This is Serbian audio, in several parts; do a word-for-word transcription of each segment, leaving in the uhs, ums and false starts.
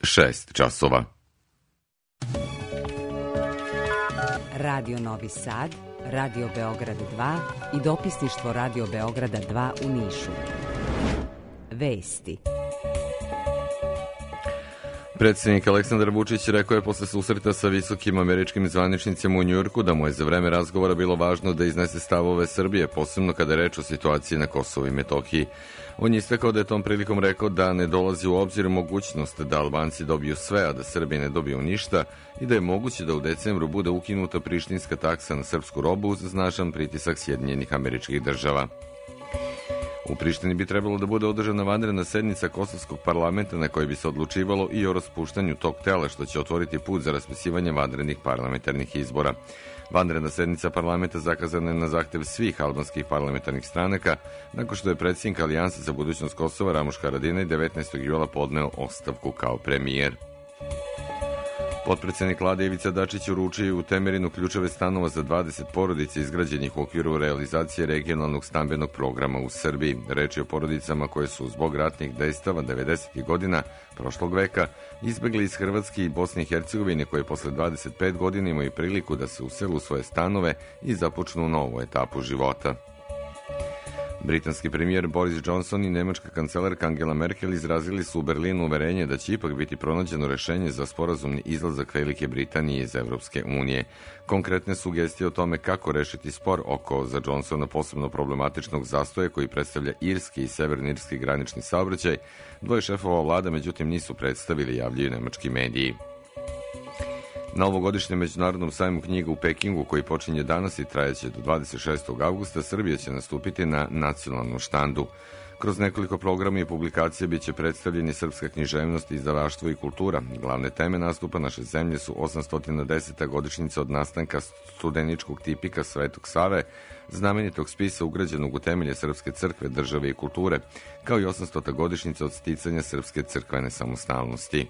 šest časova. Radio Novi Sad, Radio Beograd dva i dopisništvo Radio Beograda dva u Nišu. Vesti. Predsjednik Aleksandar Vučić rekao je posle susreta sa visokim američkim zvaničnicima u Njujorku da mu je za vreme razgovora bilo važno da iznese stavove Srbije, posebno kada je reč o situaciji na Kosovu i Metohiji. On je istakao da je tom prilikom rekao da ne dolazi u obzir mogućnost da Albanci dobiju sve, a da Srbi ne dobiju ništa i da je moguće da u decembru bude ukinuta prištinska taksa na srpsku robu uz značajan pritisak Sjedinjenih Američkih Država. U Prištini bi trebalo da bude održana vanredna sednica Kosovskog parlamenta na kojoj bi se odlučivalo i o raspuštanju tog tela, što će otvoriti put za raspisivanje vanrednih parlamentarnih izbora. Vanredna sednica parlamenta zakazana je na zahtev svih albanskih parlamentarnih stranaka, nakon što je predsjednik Alijanse za budućnost Kosova Ramuš Haradinaj devetnaestog jula podneo ostavku kao premijer. Potpredsednik vlade Ivica Dačić uručio je u Temerinu ključeve stanova za dvadeset porodica izgrađenih u okviru realizacije regionalnog stambenog programa u Srbiji. Reč je o porodicama koje su zbog ratnih dejstava devedesetih godina prošlog veka izbegli iz Hrvatske i Bosne i Hercegovine, koje posle dvadeset pet godina imaju priliku da se usele u svoje stanove i započnu novu etapu života. Britanski premijer Boris Johnson i nemačka kancelarka Angela Merkel izrazili su u Berlinu uverenje da će ipak biti pronađeno rešenje za sporazumni izlazak Velike Britanije iz Evropske unije. Konkretne sugestije o tome kako rešiti spor oko za Johnsona posebno problematičnog zastoja koji predstavlja irski i severnoirski granični saobraćaj, dvoje šefova vlada međutim nisu predstavili, javljaju nemački mediji. Na ovogodišnjem međunarodnom sajmu knjiga u Pekingu, koji počinje danas i trajeće do dvadeset šestog avgusta, Srbija će nastupiti na nacionalnom štandu. Kroz nekoliko programa i publikacija biće predstavljeni srpska književnost, izdavaštvo i kultura. Glavne teme nastupa naše zemlje su osamsto deseta godišnjica od nastanka studeničkog tipika Svetog Save, znamenitog spisa ugrađenog u temelje Srpske crkve, države i kulture, kao i osamstota godišnjica od sticanja srpske crkvene samostalnosti.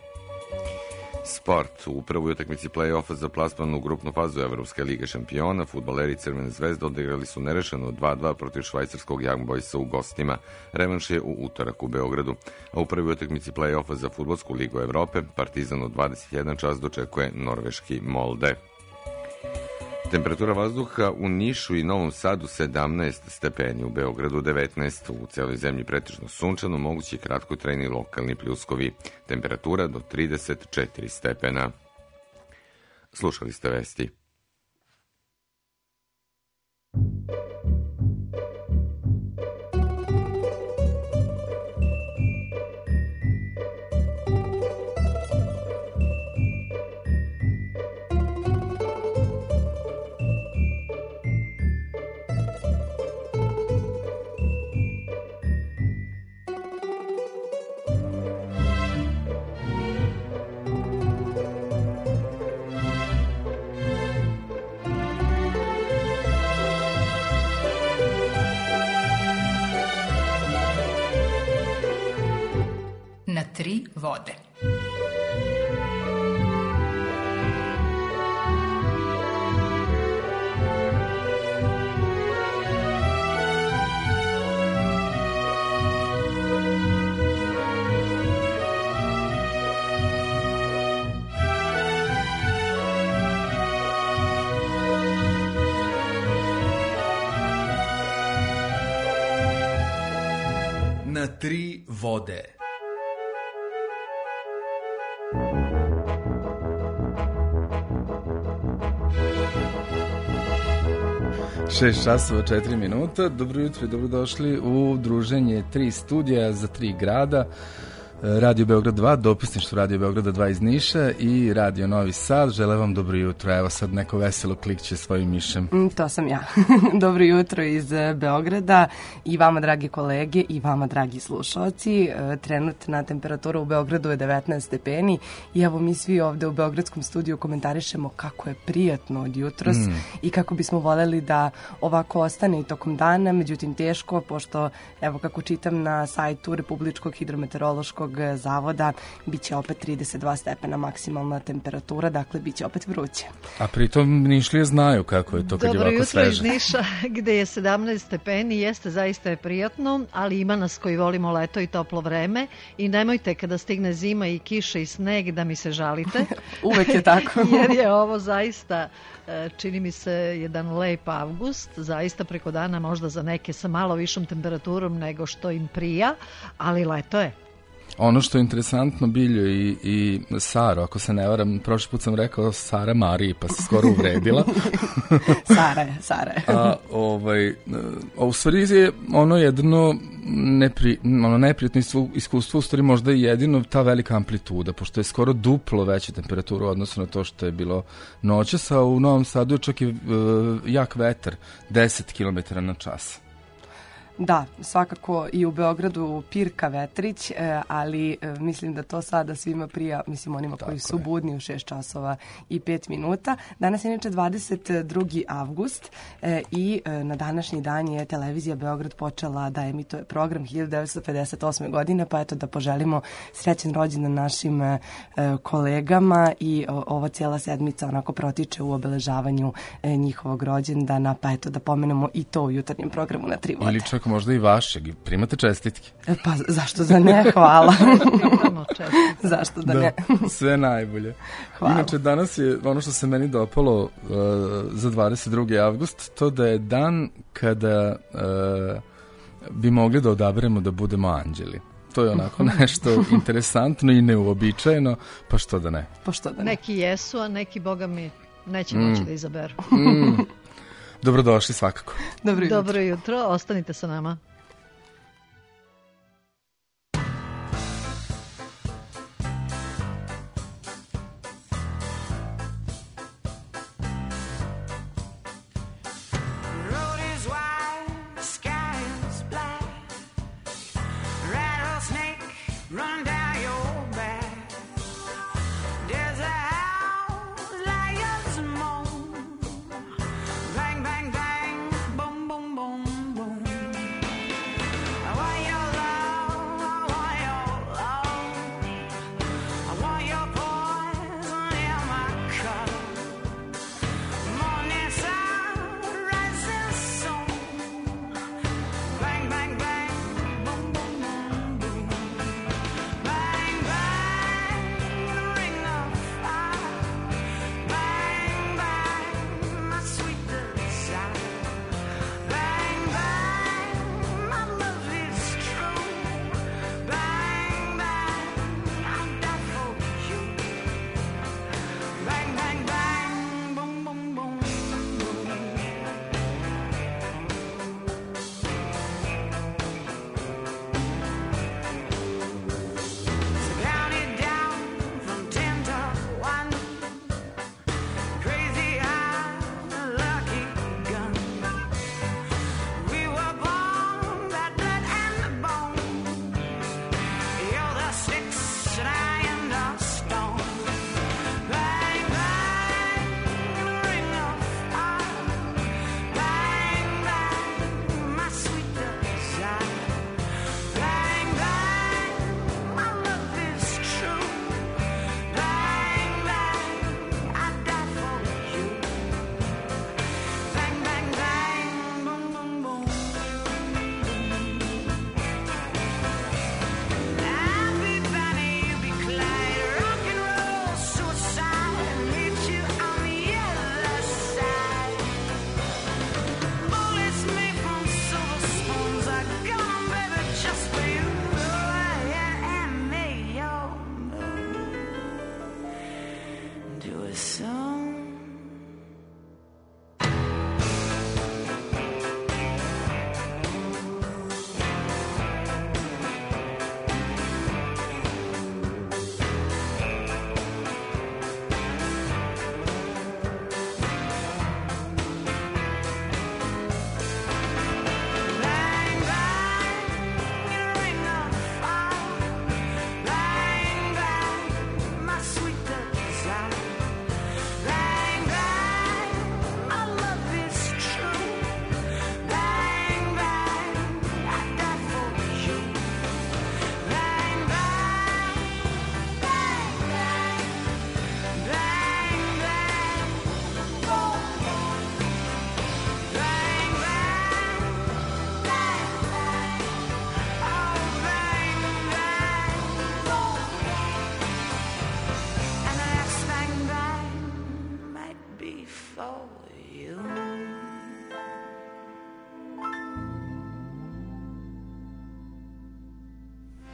Sport. U prvoj utakmici play-offa za plasman u grupnu fazu Evropske lige šampiona fudbaleri Crvene zvezde odigrali su nerešeno dva dva protiv švajcarskog Young Boysa u gostima. Revanš je u utorak u Beogradu. A u prvoj utakmici play-offa za fudbalsku ligu Evrope Partizan u dvadeset jedan čas dočekuje norveški Molde. Temperatura vazduha u Nišu i Novom Sadu sedamnaest stepeni, u Beogradu devetnaest, u celoj zemlji pretežno sunčano, mogući kratkotrajni lokalni pljuskovi. Temperatura do trideset četiri stepena. Slušali ste vesti. Na tri vode. Na tri vode. šest časova četiri minuta. Dobro jutro i dobrodošli u druženje tri studija za tri grada. Radio Beograd dva, dopisništvo Radio Beograda dva iz Niša i Radio Novi Sad. Žele vam dobro jutro. Evo sad neko veselo klikće svojim mišem. Mm, to sam ja. Dobro jutro iz Beograda i vama, dragi kolege, i vama, dragi slušalci. Trenutna temperatura u Beogradu je devetnaest stepeni i evo mi svi ovde u beogradskom studiju komentarišemo kako je prijatno od jutros mm. i kako bismo voljeli da ovako ostane i tokom dana, međutim teško, pošto evo kako čitam na sajtu Republičkog hidrometeorološkog Meteorološkog zavoda biće opet trideset dva stepena maksimalna temperatura, dakle biće opet vruće. A pritom Nišlije znaju kako je to kad Dobro je ovako sveže. jutro iz Niša gde je sedamnaest stepeni, jeste zaista je prijatno, ali ima nas koji volimo leto i toplo vreme i nemojte kada stigne zima i kiša i sneg da mi se žalite. Uvek je tako. Jer je ovo zaista, čini mi se, jedan lep avgust, zaista preko dana možda za neke sa malo višom temperaturom nego što im prija, ali leto je. Ono što je interesantno, Biljo i, i Saro, ako se ne varam, prošli put sam rekao Sara Mariji, pa se skoro uvredila. Sara je, Sara je. A, ovaj, a u stvari je ono jedno nepri, ono neprijatno iskustvo, u stvari možda je jedino ta velika amplituda, pošto je skoro duplo veća temperatura u odnosu na to što je bilo noćas, a u Novom Sadu je čak i uh, jak vetar, deset kilometara na čas. Da, svakako i u Beogradu pirka vetrić, ali mislim da to sada svima prija, mislim onima koji su budni u šest časova i pet minuta. Danas je inače dvadeset drugi avgust i na današnji dan je televizija Beograd počela da emituje program hiljadu devetsto pedeset osme. godine, pa eto da poželimo srećan rođendan našim kolegama i ova cijela sedmica onako protiče u obeležavanju njihovog rođendana, pa eto da pomenemo i to u jutarnjem programu na Tri vode. Ili čak možda i vašeg, primate čestitke. Pa zašto da ne, hvala. Zašto da, da ne. Sve najbolje. Hvala. Inače, danas je ono što se meni dopalo uh, za dvadeset drugi avgust, to da je dan kada uh, bi mogli da odaberemo da budemo anđeli. To je onako nešto interesantno i neuobičajeno, pa što da ne. Pa što da ne. Neki jesu, a neki, boga mi, neće moći mm. da izaberu. Mm. Dobrodošli svakako. Dobro jutro. Dobro jutro, ostanite sa nama.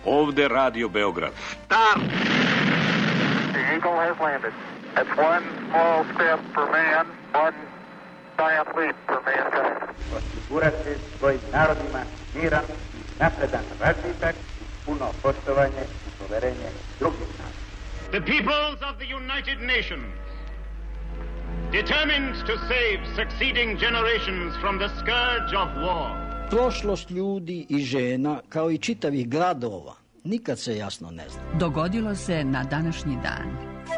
Ovde Radio Beograd. Stop! The Eagle has landed. That's one small step for man, one giant leap for mankind. Osigurati svojim narodima miran, napredan razvitak, puno poštovanje i poverenje drugih naroda. The peoples of the United Nations, determined to save succeeding generations from the scourge of war. Prošlost ljudi i žena, kao i čitavih gradova, nikad se jasno ne zna. Dogodilo se na današnji dan.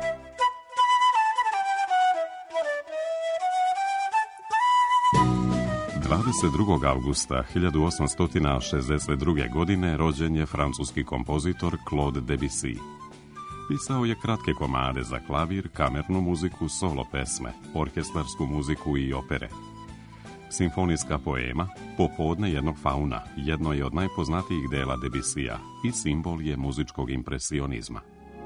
dvadeset drugog avgusta hiljadu osamsto šezdeset druge. godine rođen je francuski kompozitor Claude Debussy. Pisao je kratke komade za klavir, kamernu muziku, solo pesme, orkestarsku muziku i opere. Simfonijska poema Popodne jednog fauna jedno je od najpoznatijih dela Debussya i simbol je muzičkog impresionizma.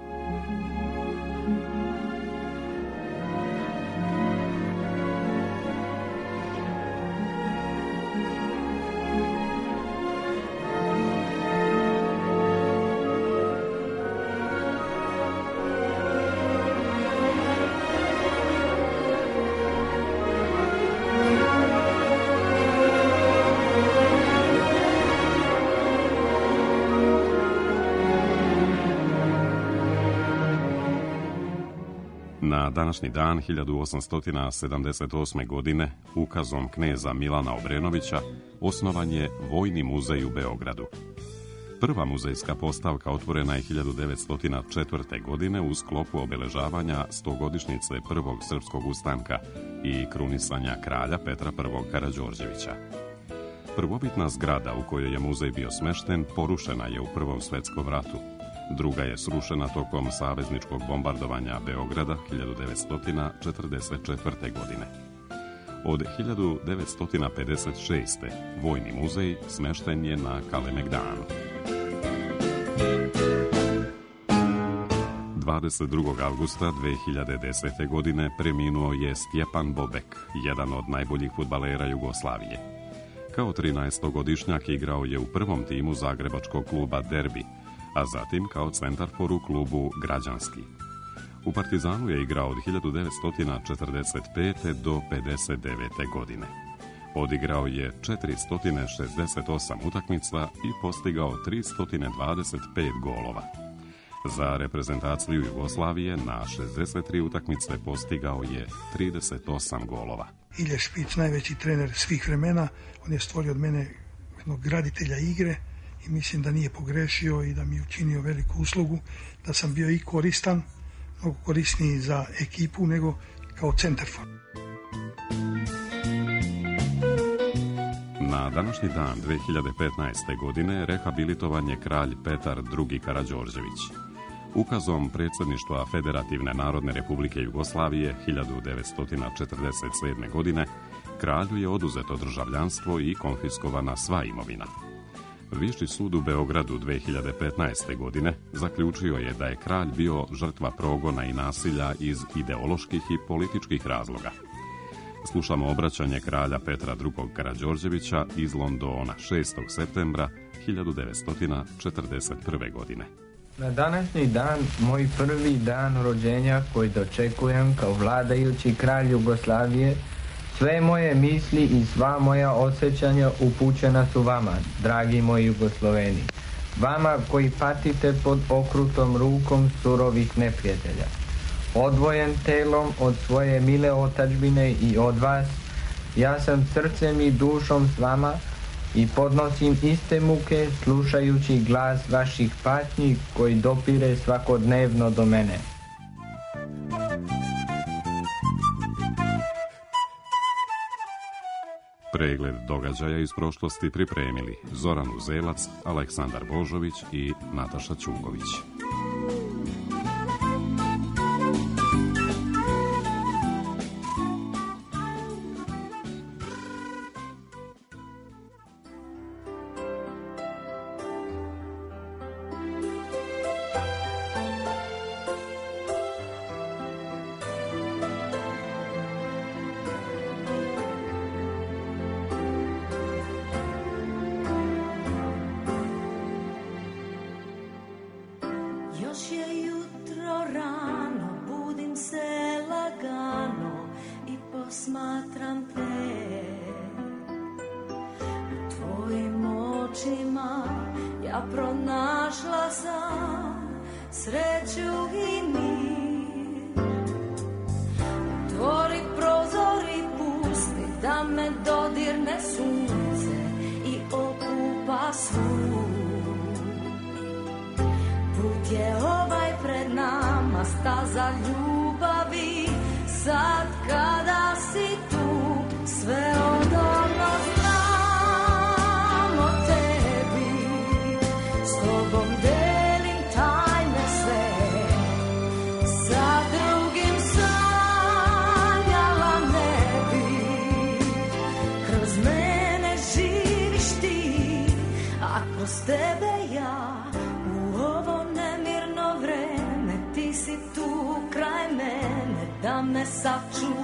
Na današnji dan hiljadu osamsto sedamdeset osme. godine ukazom kneza Milana Obrenovića osnovan je Vojni muzej u Beogradu. Prva muzejska postavka otvorena je hiljadu devetsto četvrte. godine u sklopu obeležavanja stogodišnjice prvog srpskog ustanka i krunisanja kralja Petra I. Karađorđevića. Prvobitna zgrada u kojoj je muzej bio smešten porušena je u Prvom svetskom ratu. Druga je srušena tokom savezničkog bombardovanja Beograda hiljadu devetsto četrdeset četvrte. godine. Od hiljadu devetsto pedeset šeste. Vojni muzej smešten je na Kalemegdanu. dvadeset drugog avgusta dve hiljade desete. godine preminuo je Stjepan Bobek, jedan od najboljih fudbalera Jugoslavije. Kao trinaestogodišnjak igrao je u prvom timu zagrebačkog kluba Derbi, a zatim kao centarfor u klubu Građanski. U Partizanu je igrao od hiljadu devetsto četrdeset pete. do pedeset devete. godine. Odigrao je četiristo šezdeset osam utakmica i postigao tristo dvadeset pet golova. Za reprezentaciju Jugoslavije na šezdeset tri utakmice postigao je trideset osam golova. Ilja Špić, najveći trener svih vremena, on je stvorio od mene jednog graditelja igre i mislim da nije pogrešio i da mi je učinio veliku uslugu, da sam bio i koristan, mnogo korisniji za ekipu nego kao centarfor. Na današnji dan dve hiljade petnaeste. godine rehabilitovan je kralj Petar drugi. Karađorđević. Ukazom predsjedništva Federativne Narodne Republike Jugoslavije hiljadu devetsto četrdeset sedme. godine kralju je oduzeto državljanstvo i konfiskovana sva imovina. Viši sud u Beogradu dve hiljade petnaeste. godine zaključio je da je kralj bio žrtva progona i nasilja iz ideoloških i političkih razloga. Slušamo obraćanje kralja Petra drugog. Karađorđevića iz Londona šestog septembra hiljadu devetsto četrdeset prve. godine. Na današnji dan, moj prvi dan rođenja koji dočekujem kao vladajući kralj Jugoslavije, sve moje misli i sva moja osjećanja upućena su vama, dragi moji Jugosloveni. Vama koji patite pod okrutom rukom surovih neprijatelja. Odvojen telom od svoje mile otadžbine i od vas, ja sam srcem i dušom s vama i podnosim iste muke slušajući glas vaših patnji koji dopire svakodnevno do mene. Pregled događaja iz prošlosti pripremili Zoran Uzelac, Aleksandar Božović i Nataša Ćugović. Još je jutro rano, budim se lagano i posmatram te. U tvojim očima ja pronašla sam sreću i mir. Otvori prozor i pusti da me dodirne sunce i okupa svu. Put je ovaj pred nama, staza ljubavi, sad kada si tu, sve odavno znam o tebi, s tobom delim tajne sve, sa drugim sanjala ne bi, kroz mene živiš ti, a kroz tebe ja. Si tu kraj mene da me sačuvaš.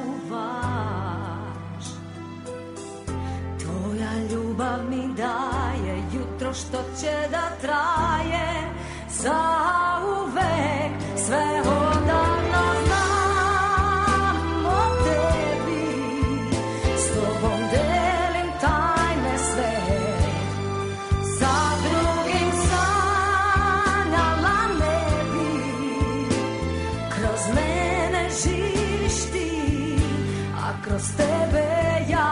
Tvoja ljubav mi daje jutro što će da traje zauvek, sve odavno znam o tebi, s tobom delim tajne sve, sa drugim sanjala ne bi, kroz mene živiš ti, a kroz tebe ja.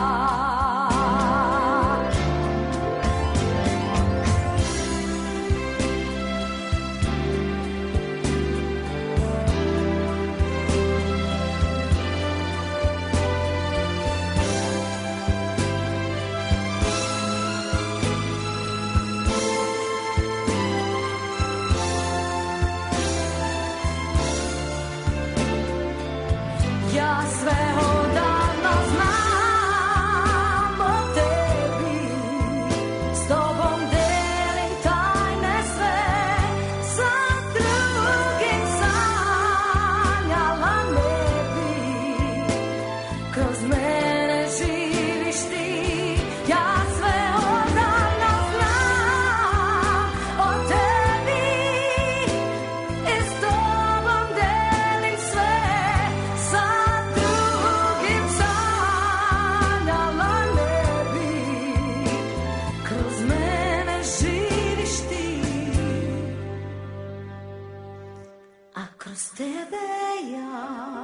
Ja sve odavno znam o tebi, s tobom delim tajne sve, sa drugim sanjala ne bi, kroz mene živiš ti. Ja sve odavno znam o tebi i s tobom delim sve, sa drugim sanjala ne bi, kroz mene živiš ti, a kroz tebe ja.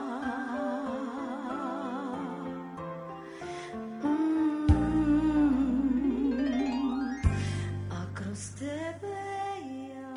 Mm, a kroz tebe ja.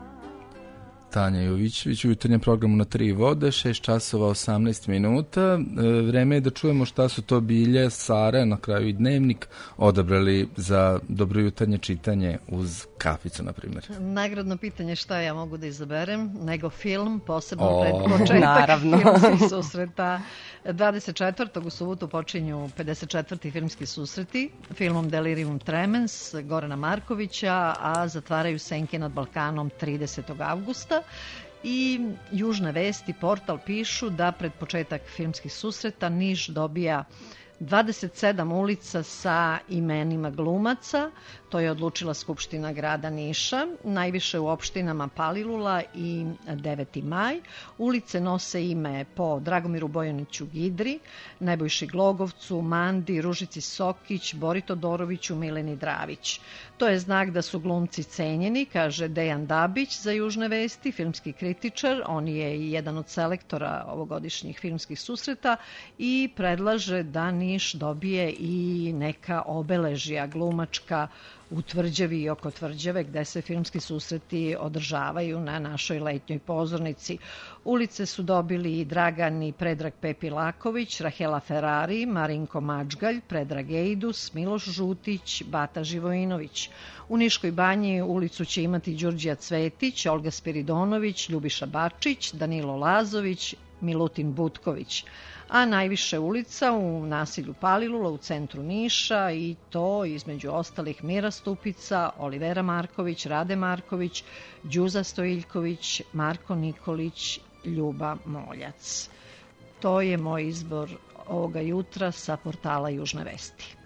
Tanja Jovićević u jutarnjem programu Na tri vode, šest časova osamnaest minuta. E, vreme je da čujemo šta su to Bilje, Sara, na kraju i Dnevnik odabrali za dobro jutarnje čitanje uz kaficu, na primjer. Nagradno pitanje šta ja mogu da izaberem, nego film, posebno O, pred početak naravno. filmskih susreta. dvadeset četvrtog u subotu počinju pedeset četvrti filmski susreti filmom Delirium Tremens Gorana Markovića, a zatvaraju Senke nad Balkanom tridesetog avgusta. I Južne vesti, portal, pišu da pred početak filmskih susreta Niš dobija dvadeset sedam ulica sa imenima glumaca. To je odlučila Skupština grada Niša, najviše u opštinama Palilula i deveti maj. Ulice nose ime po Dragomiru Bojaniću Gidri, Nebojši Glogovcu, Mandi, Ružici Sokić, Bori Todoroviću, Mileni Dravić. To je znak da su glumci cenjeni, kaže Dejan Dabić za Južne vesti, filmski kritičar. On je i jedan od selektora ovogodišnjih filmskih susreta i predlaže da Niš dobije i neka obeležja glumačka u Tvrđavi i oko Tvrđave, gde se filmski susreti održavaju na našoj letnjoj pozornici. Ulice su dobili i Dragan i Predrag Pepilaković, Rahela Ferrari, Marinko Mačgalj, Predrag Ejdus, Miloš Žutić, Bata Živojinović. U Niškoj banji ulicu će imati Đurđija Cvetić, Olga Spiridonović, Ljubiša Bačić, Danilo Lazović, Milutin Butković. A najviše ulica u naselju Palilula u centru Niša, i to između ostalih Mira Stupica, Olivera Marković, Rade Marković, Đuza Stojiljković, Marko Nikolić, Ljuba Moljac. To je moj izbor ovoga jutra sa portala Južne vesti.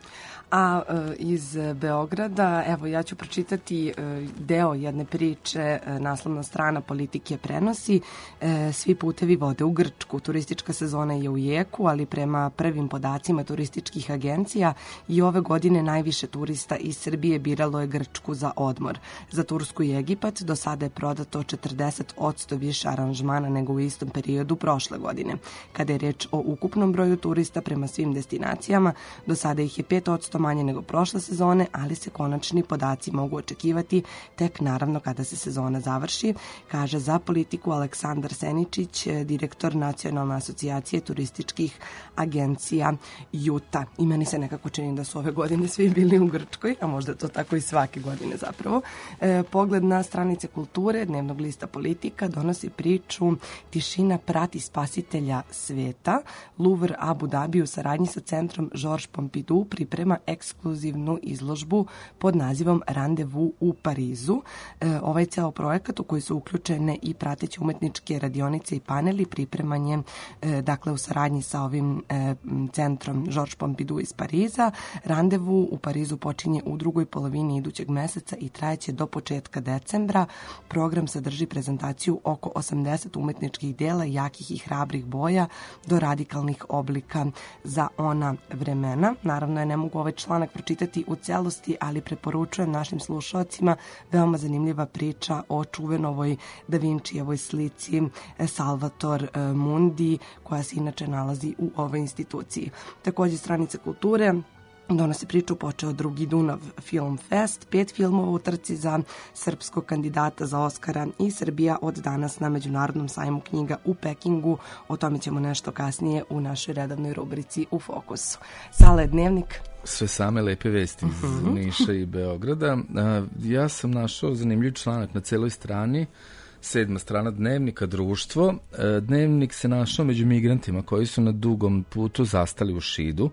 A e, iz Beograda, evo ja ću pročitati e, deo jedne priče, e, naslovna strana Politike prenosi, e, svi putevi vode u Grčku. Turistička sezona je u jeku, ali prema prvim podacima turističkih agencija i ove godine najviše turista iz Srbije biralo je Grčku za odmor. Za Tursku i Egipat do sada je prodato četrdeset posto više aranžmana nego u istom periodu prošle godine. Kada je reč o ukupnom broju turista prema svim destinacijama, do sada ih je pet posto manje nego prošle sezone, ali se konačni podaci mogu očekivati tek naravno kada se sezona završi, kaže za Politiku Aleksandar Seničić, direktor Nacionalne asocijacije turističkih agencija Juta. I meni se nekako čini da su ove godine svi bili u Grčkoj, a možda to tako i svake godine zapravo. E, pogled na stranice kulture dnevnog lista Politika donosi priču Tišina prati spasitelja sveta. Louvre Abu Dhabi u saradnji sa centrom Georges Pompidou priprema ekskluzivnu izložbu pod nazivom Randevu u Parizu. E, ovaj ceo projekat u koji su uključene i prateće umetničke radionice i paneli pripreman je e, dakle u saradnji sa ovim e, centrom Georges Pompidou iz Pariza. Randevu u Parizu počinje u drugoj polovini idućeg meseca i trajeće do početka decembra. Program sadrži prezentaciju oko osamdeset umetničkih dela, jakih i hrabrih boja do radikalnih oblika za ona vremena. Naravno, ja ne mogu ovaj članak pročitati u celosti, ali preporučujem našim slušalcima veoma zanimljiva priča o čuvenovoj Da Vinčijevoj slici Salvator Mundi, koja se inače nalazi u ovoj instituciji. Takođe, stranice kulture donosi priču počeo drugi Dunav Film Fest, pet filmova u trci za srpskog kandidata za Oskara i Srbija od danas na Međunarodnom sajmu knjiga u Pekingu. O tome ćemo nešto kasnije u našoj redovnoj rubrici U fokusu. Sale, dnevnik. Sve same lepe vesti iz uh-huh. Niša i Beograda. Ja sam našao zanimljiv članak na celoj strani, sedma strana dnevnika Društvo. Dnevnik se našao među migrantima koji su na dugom putu zastali u Šidu.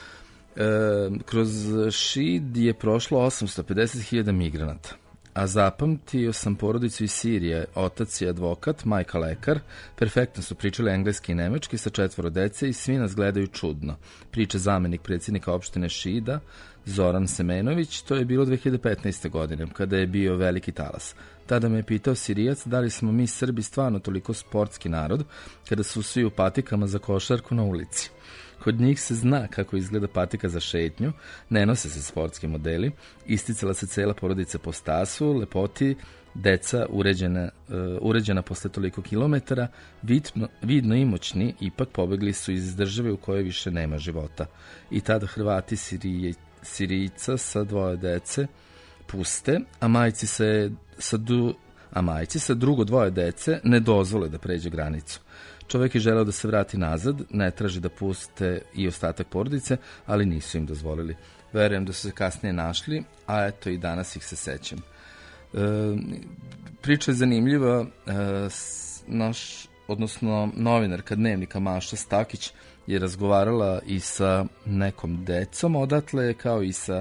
E, kroz Šid je prošlo osamsto pedeset hiljada migranata, a zapamtio sam porodicu iz Sirije, otac je advokat, majka lekar, perfektno su pričali engleski i nemački sa četvoro dece i svi nas gledaju čudno. Priča zamenik predsjednika opštine Šida, Zoran Semenović, to je bilo dve hiljade petnaeste. godine, kada je bio veliki talas. Tada me je pitao Sirijac da li smo mi Srbi stvarno toliko sportski narod, kada su svi u patikama za košarku na ulici. Kod njih se zna kako izgleda patika za šetnju, ne nose se sportski modeli, isticala se cela porodica po stasu, lepoti, deca uređena, uh, uređena posle toliko kilometara, vidno, vidno i moćni, ipak pobegli su iz države u kojoj više nema života. I tada Hrvati Sirije, Sirijca sa dvoje dece puste, a majci se sa, du, a majci sa drugo dvoje dece ne dozvole da pređe granicu. Čovjek je želeo da se vrati nazad, ne traži da puste i ostatak porodice, ali nisu im dozvolili. Verujem da su se kasnije našli, a eto i danas ih se sećam. E, priča je zanimljiva. E, naš, odnosno novinarka dnevnika Maša Stakić je razgovarala i sa nekom decom odatle, kao i sa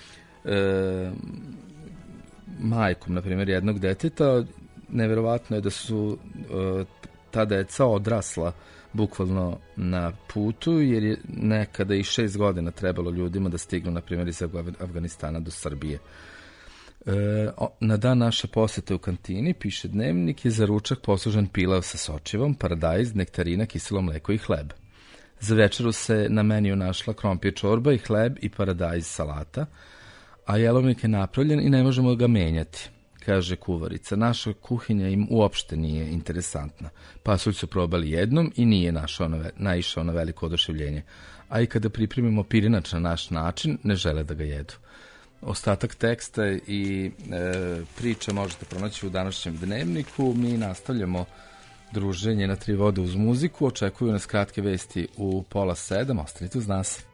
e, majkom, na primjer, jednog deteta. Neverovatno je da su e, ta deca odrasla bukvalno na putu, jer je nekada i šest godina trebalo ljudima da stignu, na primjer, iz Afganistana do Srbije. E, na dan naše posete u kantini, piše dnevnik, je za ručak poslužen pilav sa sočivom, paradajz, nektarina, kiselo mleko i hleb. Za večeru se na meniju našla krompir čorba i hleb i paradajz salata, a jelovnik je napravljen i ne možemo ga menjati, kaže kuvarica. Naša kuhinja im uopšte nije interesantna. Pasulj su probali jednom i nije našao na, naišao na veliko oduševljenje. A i kada pripremimo pirinač na naš način, ne žele da ga jedu. Ostatak teksta i e, priče možete pronaći u današnjem dnevniku. Mi nastavljamo druženje na tri vode uz muziku. Očekuju nas kratke vesti u pola sedam. Ostanite uz nas.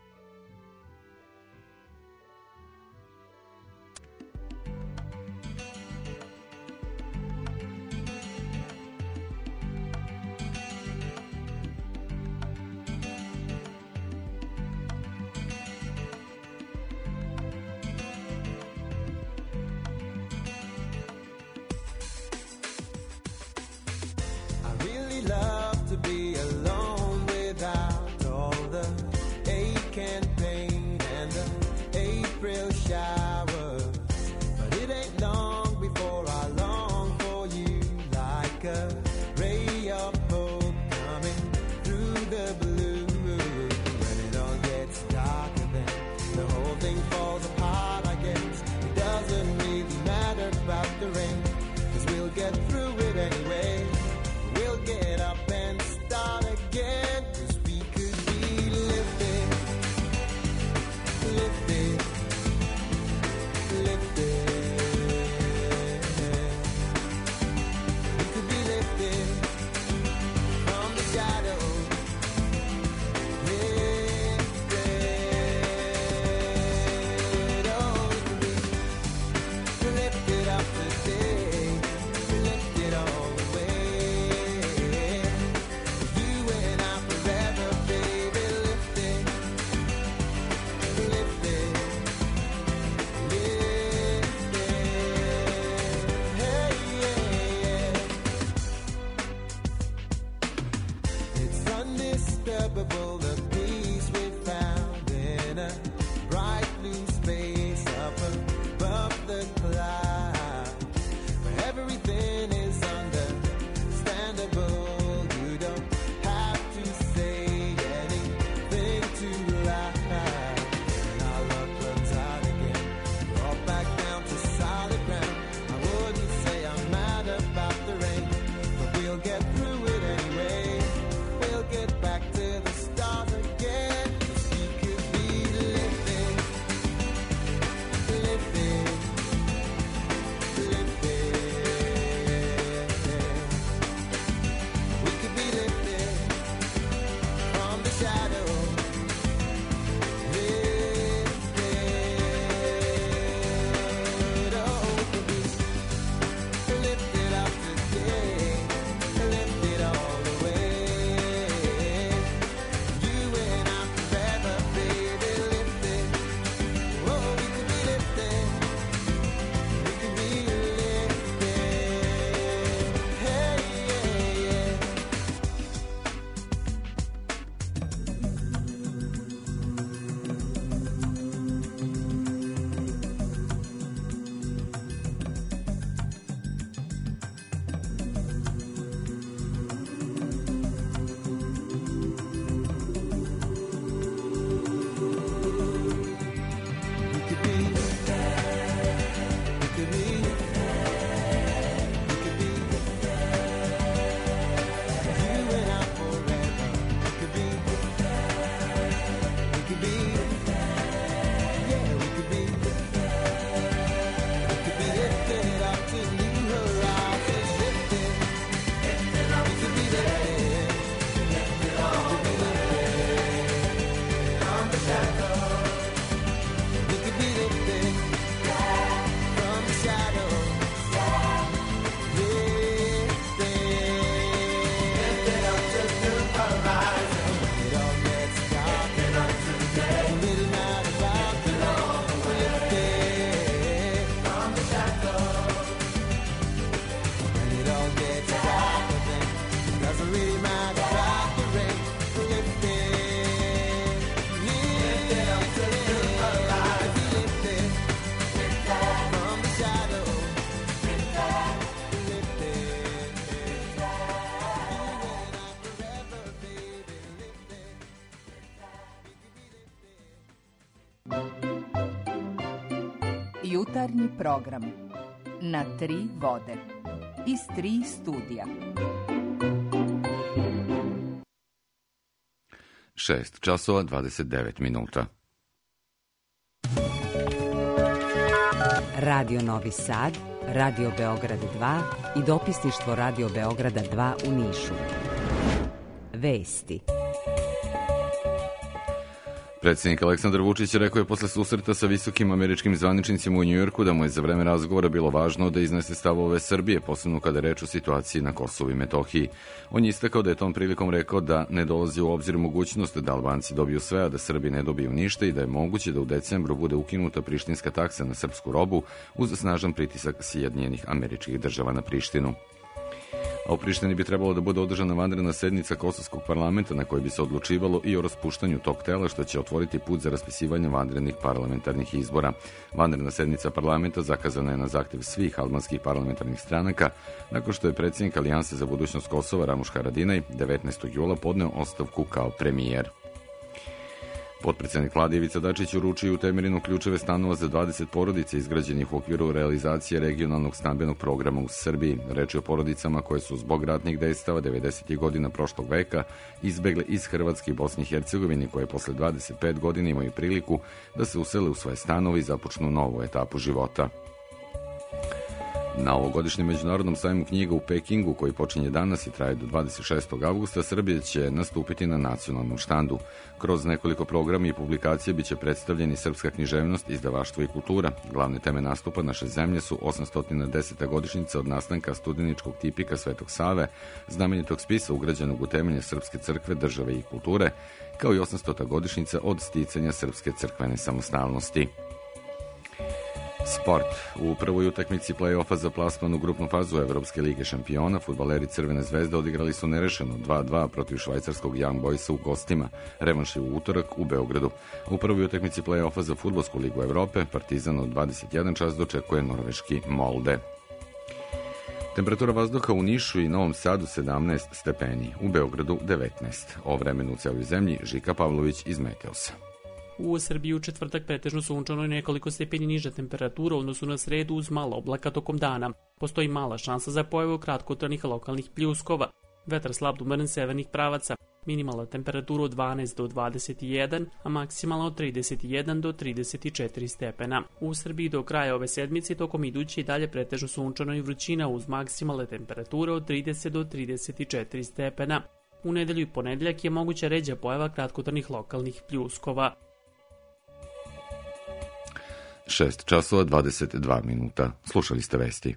Love to be alone without all the ache a ray of hope coming through the blue. When it all gets darker then the whole thing falls apart, I guess. It doesn't really matter about the rain, 'cause we'll get through it anyway. We'll get up and start again, 'cause we could be lifted, lifted, lifted. We could be lifted from the shadow, lifted. Oh, we could be lifted up today, lifted all the way. You and I forever, baby, lifted, lifted, lifted. Hey, yeah, yeah. It's undisturbable, the peace we found in a bright blue space up above the clouds, where everything is understandable. You don't have to say anything too loud. When our love runs out again, we're all back down to solid ground. I wouldn't say I'm mad about the rain, but we'll get through it anyway. We'll get back to the start again, 'cause we could be lifted, lifted, lifted. We could be lifted from the shadow, lifted. Oh, we could be lifted up today, lifted all the way. You and I forever, baby, lifted. Oh, we could be lifted, we could be lifted. Hey, yeah, yeah. We could be, we could be, we could be, you and I forever. We could be, we could be, yeah, we could be, we could be lifted up to new horizons, lifted, we could be lifted, we could be lifted from the shadow. We could be lifted from the shadow, lifted up to new horizon. When it all gets dark, it doesn't really matter about the rain. Lifted from the shadow. When it all gets dark, then it doesn't really matter about the rain. Lifted, lifted up to new horizon. Lifted from the shadow, lifted, lifted. You and I forever, baby, lifted. Jutarnji program na tri vode iz tri studija. šest časova dvadeset devet minuta. Radio Novi Sad, Radio Beograd dva i dopisništvo Radio Beograda dva u Nišu. Vesti. Predsjednik Aleksandar Vučić rekao je posle susreta sa visokim američkim zvaničnicima u Njujorku da mu je za vreme razgovora bilo važno da iznese stavove Srbije, posebno kada je reč o situaciji na Kosovu i Metohiji. On je istakao da je tom prilikom rekao da ne dolazi u obzir mogućnost da Albanci dobiju sve, a da Srbi ne dobiju ništa i da je moguće da u decembru bude ukinuta prištinska taksa na srpsku robu uz snažan pritisak Sjedinjenih Američkih Država na Prištinu. a u Prištini bi trebalo da bude održana vanredna sednica kosovskog parlamenta na kojoj bi se odlučivalo i o raspuštanju tog tela, što će otvoriti put za raspisivanje vanrednih parlamentarnih izbora. Vanredna sednica parlamenta zakazana je na zahtev svih albanskih parlamentarnih stranaka, nakon što je predsjednik Alijanse za budućnost Kosova Ramuš Haradinaj devetnaestog jula podneo ostavku kao premijer. Potpredsjednik vlade Ivica Dačić uručio u Temerinu ključeve stanova za dvadeset porodica izgrađenih u okviru realizacije regionalnog stambenog programa u Srbiji. Reč je o porodicama koje su zbog ratnih dejstava devedesetih godina prošlog veka izbegle iz Hrvatske i Bosne i Hercegovine, koje posle dvadeset pet godina imaju priliku da se usele u svoje stanove i započnu novu etapu života. Na ovogodišnjem međunarodnom sajmu knjiga u Pekingu, koji počinje danas i traje do dvadeset šestog avgusta, Srbija će nastupiti na nacionalnom štandu. Kroz nekoliko programa i publikacije biće predstavljeni srpska književnost, izdavaštvo i kultura. Glavne teme nastupa naše zemlje su osamsto deseta godišnjica od nastanka studeničkog tipika Svetog Save, znamenitog spisa ugrađenog u temelje Srpske crkve, države i kulture, kao i osamstota godišnjica od sticanja Srpske crkvene samostalnosti. Sport. U prvoj utakmici play-offa za plasman u grupnu fazu Evropske lige šampiona fudbaleri Crvene zvezde odigrali su nerešeno dva dva protiv švajcarskog Young Boysa u gostima. Revanš je u utorak u Beogradu. U prvoj utakmici play-offa za Fudbalsku ligu Evrope Partizan od dvadeset jedan čas dočekuje norveški Molde. Temperatura vazduha u Nišu i Novom Sadu sedamnaest stepeni, u Beogradu devetnaest. O vremenu u celoj zemlji Žika Pavlović iz Meteosa. U Srbiji u četvrtak pretežno sunčano i nekoliko stepeni niža temperatura u odnosu na sredu uz malo oblaka tokom dana. Postoji mala šansa za pojavu kratkotrajnih lokalnih pljuskova. Vetar slab do umeren severnih pravaca. Minimalna temperatura od dvanaest do dvadeset jedan, a maksimalna od trideset jedan do trideset četiri stepena. U Srbiji do kraja ove sedmice tokom iduće i dalje pretežno sunčano i vrućina uz maksimalne temperature od trideset do trideset četiri stepena. U nedelju i ponedeljak je moguća ređa pojava kratkotrajnih lokalnih pljuskova. šest časova dvadeset dva minuta. Slušali ste vesti.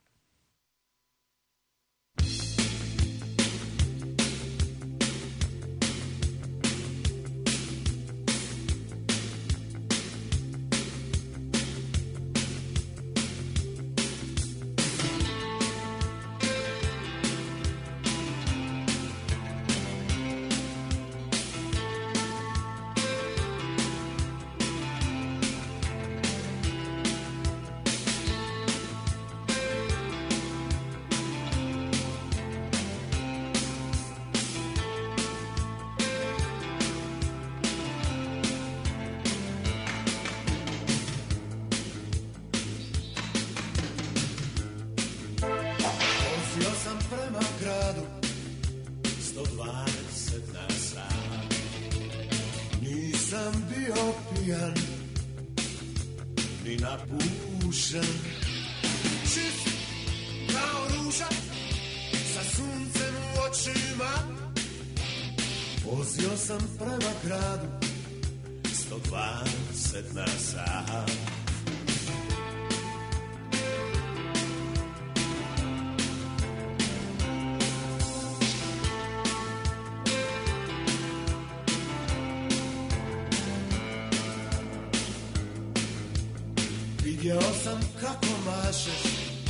Vidio sam kako mašeš,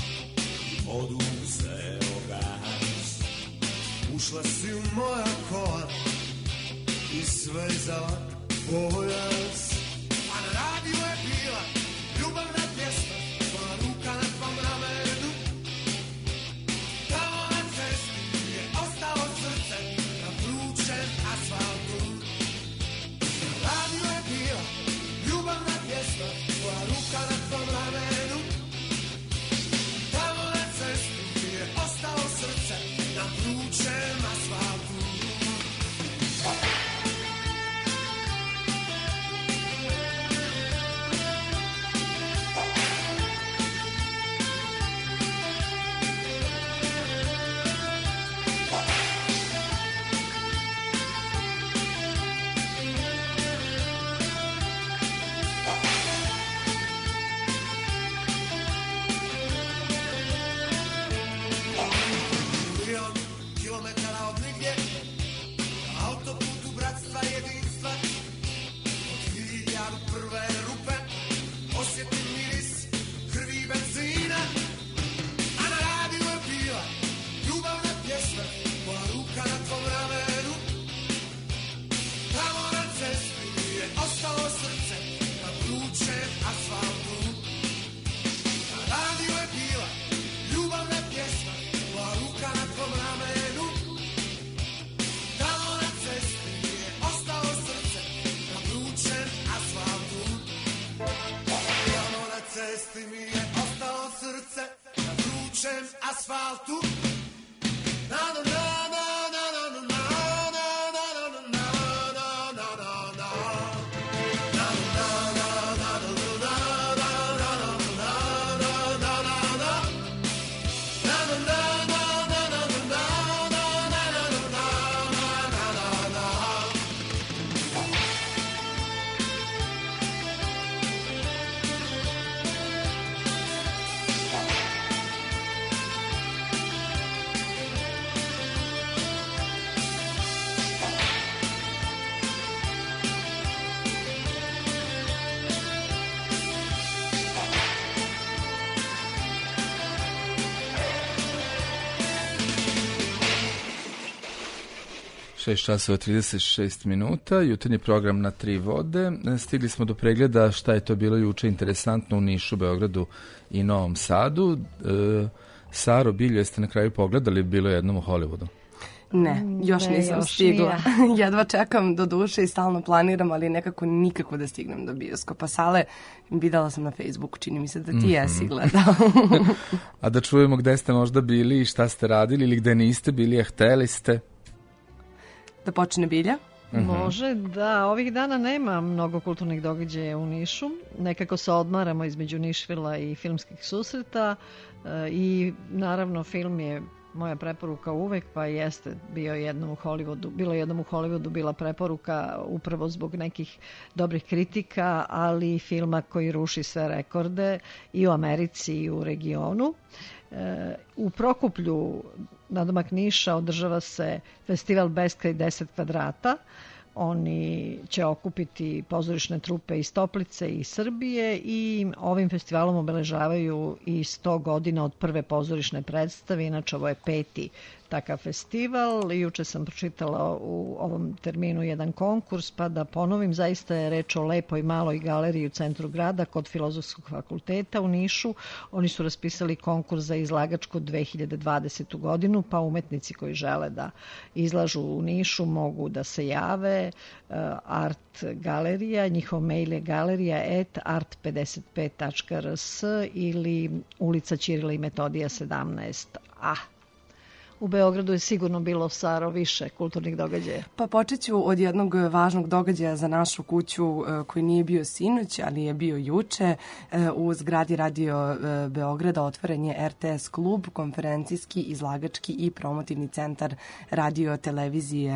oduzeo gas. Ušla si u moja kola i svezala pojas. A na radiju je bila ljubavna pjesma, tvoja ruka na tvom ramenu. Tamo na cesti je ostalo srce na vrućem asfaltu. Na radiju je bila ljubavna pjesma, tvoja ruka na tvom ramenu. Tamo na cesti je ostalo srce na vrućem asfaltu. šest časova trideset šest minuta, jutarnji program na tri vode. Stigli smo do pregleda šta je to bilo juče interesantno u Nišu, Beogradu i Novom Sadu. E, Saro, Bilju, jeste na kraju pogledali bilo jednom u Hollywoodu? Ne, još Ne, nisam još stigla. Jedva čekam do duše i stalno planiram, ali nekako nikako da stignem do bioskopa sale. Videla sam na Facebooku, čini mi se da ti jesi gledao. A da čujemo gde ste možda bili i šta ste radili ili gde niste bili, a hteli ste? Da počne Bilja? Može, da. Ovih dana nema mnogo kulturnih događaja u Nišu. Nekako se odmaramo između Nišvila i filmskih susreta e, i naravno film je moja preporuka uvek, pa jeste bio jednom u Hollywoodu, bilo jednom u Hollywoodu bila preporuka upravo zbog nekih dobrih kritika, ali filma koji ruši sve rekorde i u Americi i u regionu. E, u Prokuplju, nadomak Niša, održava se festival Beskraj deset kvadrata. Oni će okupiti pozorišne trupe iz Toplice i Srbije i ovim festivalom obeležavaju i sto godina od prve pozorišne predstave. Inače, ovo je peti takav festival. Juče sam pročitala u ovom terminu jedan konkurs, pa da ponovim, zaista je reč o lepoj maloj galeriji u centru grada kod Filozofskog fakulteta u Nišu. Oni su raspisali konkurs za izlagačku dve hiljade dvadesete. godinu, pa umetnici koji žele da izlažu u Nišu mogu da se jave. Art galerija, njihov mail je galerija at art pedeset pet tačka r s ili ulica Ćirila i Metodija sedamnaest a. U Beogradu je sigurno bilo, Saro, više kulturnih događaja. Pa počet ću od jednog važnog događaja za našu kuću koji nije bio sinoć, ali je bio juče. U zgradi Radio Beograda otvoren je er te es klub, konferencijski, izlagački i promotivni centar radio televizije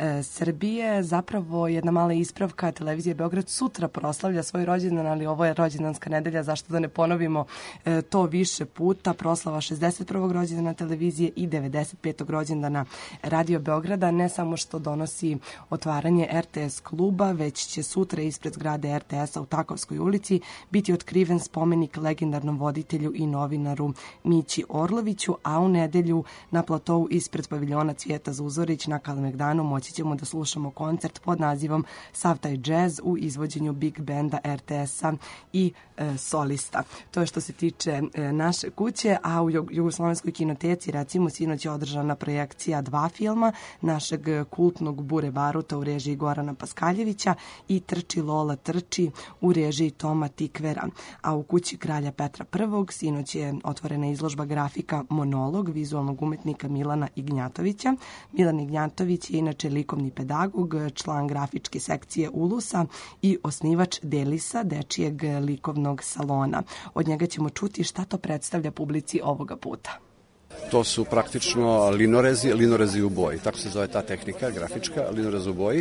Srbije. Zapravo jedna mala ispravka, televizija Beograd sutra proslavlja svoj rođendan, ali ovo je rođendanska nedelja, zašto da ne ponovimo to više puta. Proslava šezdeset prvog rođendana televizije i devedeset petog rođendana Radio Beograda, ne samo što donosi otvaranje er te es kluba, već će sutra ispred zgrade er te es-a u Takovskoj ulici biti otkriven spomenik legendarnom voditelju i novinaru Mići Orloviću, a u nedelju na platovu ispred paviljona Cvijeta Zuzorić na Kalemegdanu moći ćemo da slušamo koncert pod nazivom Sav taj džez u izvođenju Big Benda er te es-a i e, solista. To je što se tiče e, naše kuće, a u Jugoslovenskoj kinoteci recimo sinoć je održana projekcija dva filma našeg kultnog Bure Baruta u režiji Gorana Paskaljevića i Trči Lola trči u režiji Toma Tikvera. A u kući kralja Petra prvog sinoć je otvorena izložba grafika Monolog vizualnog umetnika Milana Ignjatovića. Milan Ignjatović je inače likovni pedagog, član grafičke sekcije Ulusa i osnivač Delisa, dečijeg likovnog salona. Od njega ćemo čuti šta to predstavlja publici ovoga puta. To su praktično linorezi, linorezi u boji. Tako se zove ta tehnika grafička, linorez u boji.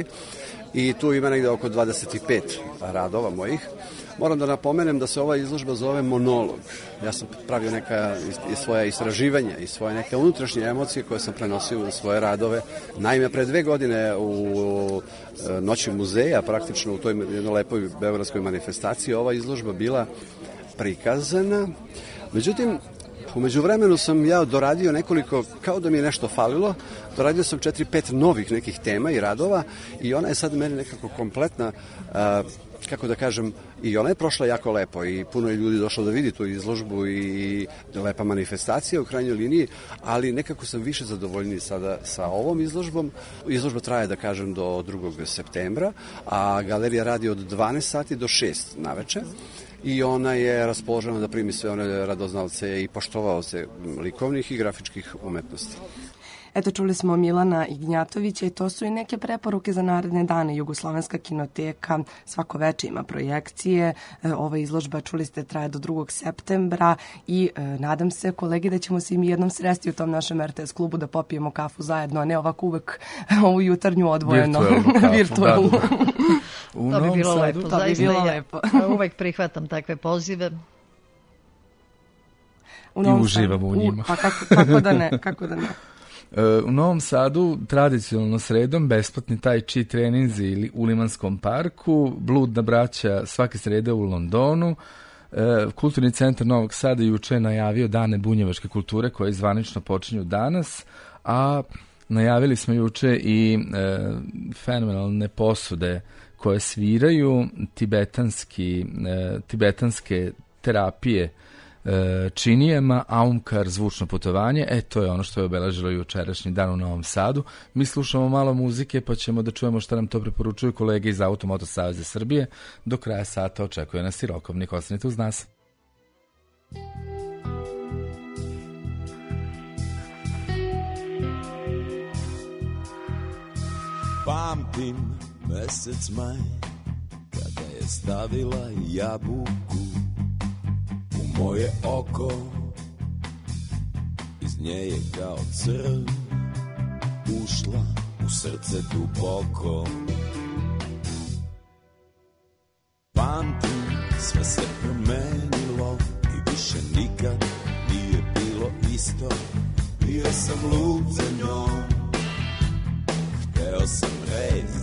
I tu ima negde oko dvadeset pet radova mojih. Moram da napomenem da se ova izložba zove Monolog. Ja sam pravio neka i svoja istraživanja i svoje neke unutrašnje emocije koje sam prenosio u svoje radove. Naime, pre dve godine u Noći muzeja, praktično u toj jednoj lepoj beogradskoj manifestaciji, ova izložba bila prikazana. Međutim, umeđu vremenu sam ja doradio nekoliko, kao da mi je nešto falilo, doradio sam četiri, pet novih nekih tema i radova i ona je sad meni nekako kompletna, a, kako da kažem, i ona je prošla jako lepo i puno je ljudi došlo da vidi tu izložbu i lepa manifestacija u krajnjoj liniji, ali nekako sam više zadovoljniji sada sa ovom izložbom. Izložba traje, da kažem, do drugog septembra, a galerija radi od dvanaest sati do šest naveče. I ona je raspoložena da primi sve one radoznalce i poštovaoce likovnih i grafičkih umetnosti. Eto, čuli smo Milana Ignjatovića i to su i neke preporuke za naredne dane. Jugoslovenska kinoteka svako veče ima projekcije. E, ova izložba, čuli ste, traje do drugog septembra i e, nadam se, kolegi, da ćemo se im jednom sresti u tom našem er te es klubu da popijemo kafu zajedno, a ne ovako uvek ovu jutarnju odvojeno. Virtualnu kafu. To bi bilo lepo, to bi bilo lepo. Uvek prihvatam takve pozive. I uživamo u njima. Pa kako, kako da ne, kako da ne. U Novom Sadu tradicionalno sredom besplatni tai chi treninzi u Limanskom parku, Bludna braća svake srede u Londonu. Kulturni centar Novog Sada juče je najavio dane bunjevačke kulture koje zvanično počinju danas, a Najavili smo juče i e, fenomenalne posude koje sviraju tibetanski, e, tibetanske terapije e, činijema, Aumkar zvučno putovanje. E, to je ono što je obeležilo jučerašnji dan u Novom Sadu. Mi slušamo malo muzike pa ćemo da čujemo šta nam to preporučuju kolege iz Automoto Saveza Srbije. Do kraja sata očekuje nas i rokovnik. Ostanite uz nas. Pamtim mesec maj, kada je stavila jabuku u moje oko, iz nje je kao crv ušla u srce duboko. Pamtim, sve se promenilo i više nikad nije bilo isto. Bio sam lud za njom, hteo sam rez,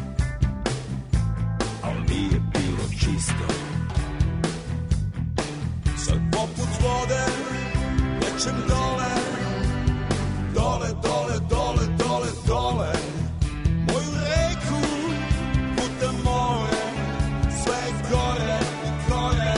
ali nije bilo čisto. Sad poput vode lećem dole, dole, dole, dole, dole, dole, moju reku putem more, sve gore i gore,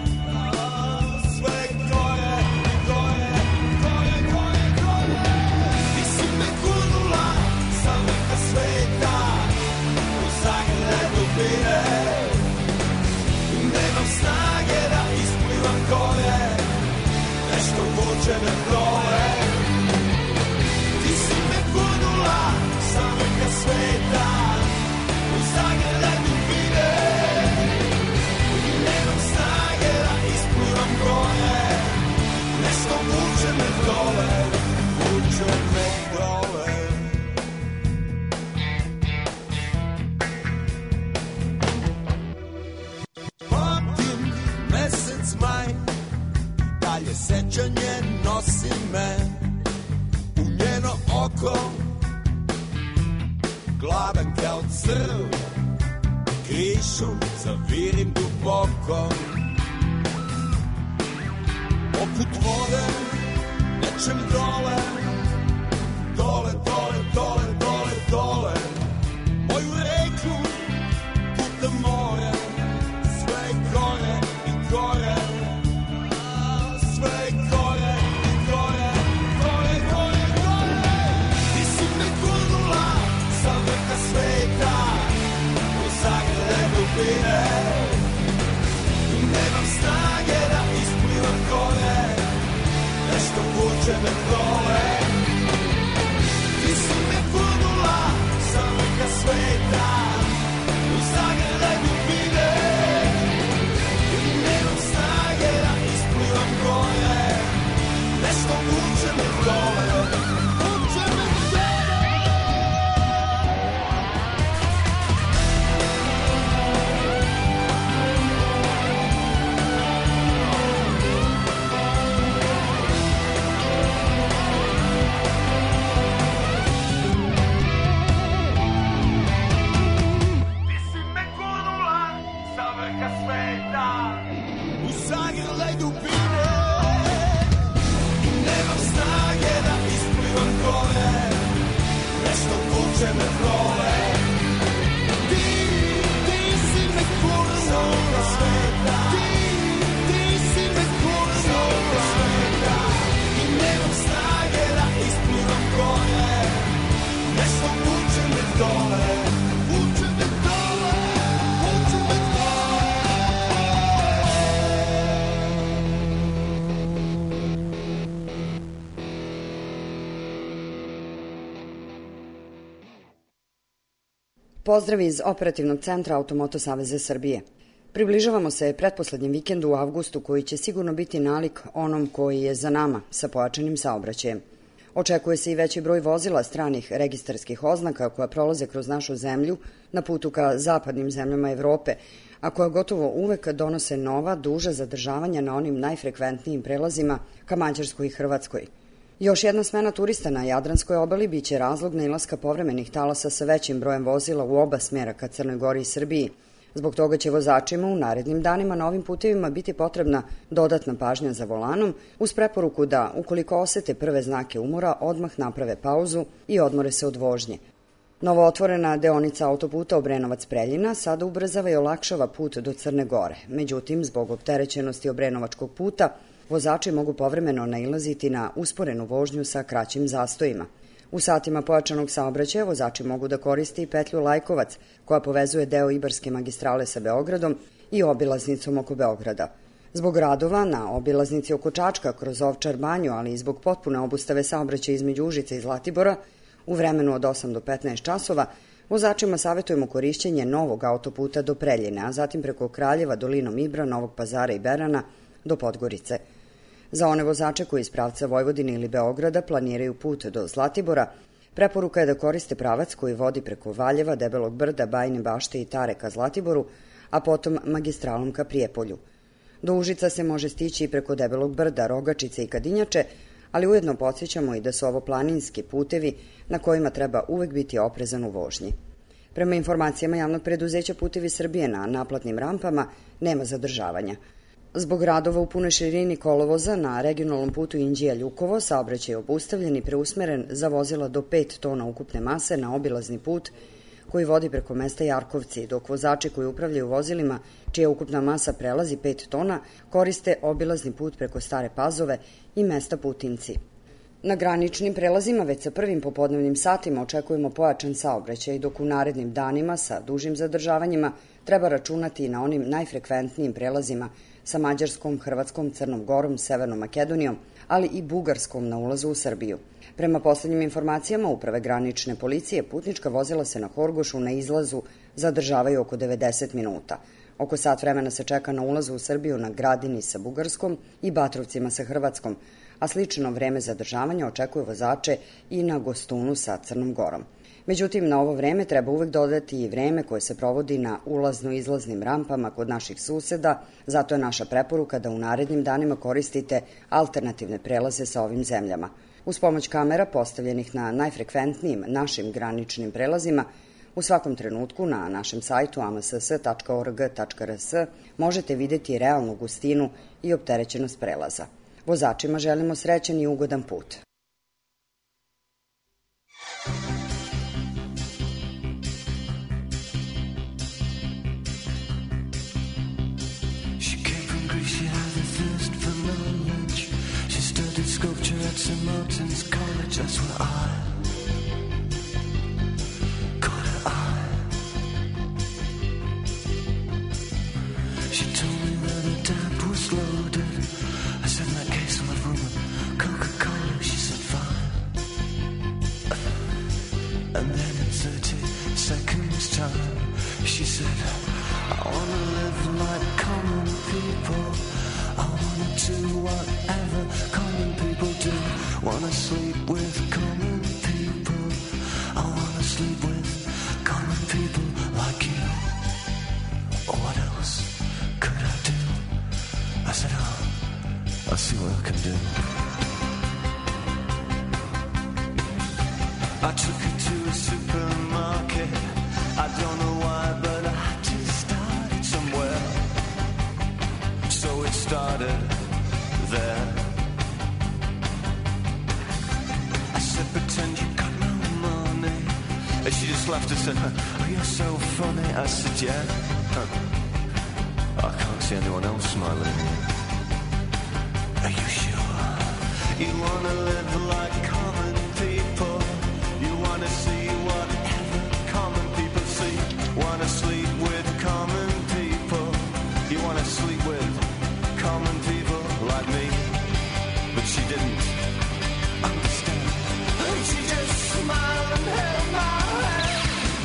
sve gore i gore, gore, gore, gore. Ti si me gurnula sa vrha sveta, u zagrade dubine, nemam snage da isplivam gore, nešto vuče me dole. Ti si me gurnula sa vrha sveta, u zagrade dubine, nemam snage da isplivam gore, nešto vuče me dole, vuče me dole. Pamtim mesec maj, dalje sećanje nosi me u njeno oko, gladan kao crv, krišom zavirim duboko. Poput vode nečem dole, dole, dole, dole, dole, dole, moju reku putem more, sve gore i gore, sve gore i gore, gore, gore, gore. Ti si me gurnula sa vrha sveta, u zagrade dubine, nemam snage da isplivam gore, nešto vuče me dole. Ti si me gurnula sa vrha sveta, u zagrade dubine, nemam snage da isplivam gore, nešto vuče me dole, vuče me dole. Ti si me gurnula sa vrha sveta, u zagrljaj dubine, nemam snage da isplivam gore, nešto vuče me dole. Ti, ti si me gurnula sa vrha sveta, ti, ti si me gurnula sa vrha sveta, i nemam snage da isplivam gore, nešto vuče me dole, vuče me dole, vuče me dole. Pozdrav iz Operativnog centra Automoto Saveza Srbije. Približavamo se pretposlednjem vikendu u avgustu koji će sigurno biti nalik onom koji je za nama sa pojačanim saobraćajem. Očekuje se i veći broj vozila stranih registarskih oznaka koja prolaze kroz našu zemlju na putu ka zapadnim zemljama Evrope, a koja gotovo uvek donose nova, duža zadržavanja na onim najfrekventnijim prelazima ka Mađarskoj i Hrvatskoj. Još jedna smena turista na Jadranskoj obali biće razlog nailaska povremenih talasa sa većim brojem vozila u oba smjera ka Crnoj Gori i Srbiji, Zbog toga će vozačima u narednim danima na ovim putevima biti potrebna dodatna pažnja za volanom, uz preporuku da, ukoliko osete prve znake umora, odmah naprave pauzu i odmore se od vožnje. Novootvorena deonica autoputa Obrenovac-Preljina sada ubrzava i olakšava put do Crne Gore. Međutim, zbog opterećenosti Obrenovačkog puta, vozači mogu povremeno nailaziti na usporenu vožnju sa kraćim zastojima. U satima pojačanog saobraćaja vozači mogu da koriste i petlju Lajkovac, koja povezuje deo Ibarske magistrale sa Beogradom i obilaznicom oko Beograda. Zbog radova na obilaznici oko Čačka kroz Ovčar banju, ali i zbog potpune obustave saobraćaja između Užica i Zlatibora, u vremenu od osam do petnaest časova, vozačima savjetujemo korišćenje novog autoputa do Preljine, a zatim preko Kraljeva, dolinom Ibra, Novog Pazara i Berana do Podgorice. Za one vozače koji iz pravca Vojvodine ili Beograda planiraju put do Zlatibora, preporuka je da koriste pravac koji vodi preko Valjeva, Debelog Brda, Bajine Bašte i Tare ka Zlatiboru, a potom magistralom ka Prijepolju. Do Užica se može stići i preko Debelog Brda, Rogačice i Kadinjače, ali ujedno podsjećamo i da su ovo planinski putevi na kojima treba uvek biti oprezan u vožnji. Prema informacijama javnog preduzeća Putevi Srbije, na naplatnim rampama nema zadržavanja. Zbog radova u punoj širini kolovoza na regionalnom putu Inđija-Ljukovo saobraćaj je obustavljen i preusmeren za vozila do pet tona ukupne mase na obilazni put koji vodi preko mesta Jarkovci, dok vozači koji upravljaju vozilima čija ukupna masa prelazi pet tona koriste obilazni put preko Stare Pazove i mesta Putinci. Na graničnim prelazima već sa prvim popodnevnim satima očekujemo pojačan saobraćaj, dok u narednim danima sa dužim zadržavanjima treba računati i na onim najfrekventnijim prelazima sa Mađarskom, Hrvatskom, Crnom Gorom, Severnom Makedonijom, ali i Bugarskom na ulazu u Srbiju. Prema poslednjim informacijama Uprave granične policije, putnička vozila se na Horgošu na izlazu zadržavaju oko devedeset minuta. Oko sat vremena se čeka na ulazu u Srbiju na Gradini sa Bugarskom i Batrovcima sa Hrvatskom, a slično vreme zadržavanja očekuje vozače i na Gostunu sa Crnom Gorom. Međutim, na ovo vreme treba uvek dodati i vreme koje se provodi na ulazno-izlaznim rampama kod naših suseda, zato je naša preporuka da u narednim danima koristite alternativne prelaze sa ovim zemljama. Uz pomoć kamera postavljenih na najfrekventnijim našim graničnim prelazima, u svakom trenutku na našem sajtu a m s s tačka org tačka r s možete videti realnu gustinu i opterećenost prelaza. Vozačima želimo srećan i ugodan put. Sculpture at Saint Martin's College, that's where I caught her eye. She told me that the tap was loaded. I said, in that case, I'll have room with Coca-Cola. She said, fine. And then in thirty seconds time, she said, I wanna live like common people. I wanna do whatever common people do. Wanna sleep with common people. I wanna sleep with common people like you. What else could I do? I said, oh, I'll see what I can do. I took her to a supermarket. I don't know why, but I just started somewhere. So it started there. I said, pretend you got no money. And she just laughed and said, oh, you're so funny. I said, yeah. Huh. I can't see anyone else smiling. Are you sure? You wanna live like common people. You wanna see whatever common people see. Wanna sleep with common people. You wanna sleep with common people like me. But she didn't understand. She just smiled and held my hand.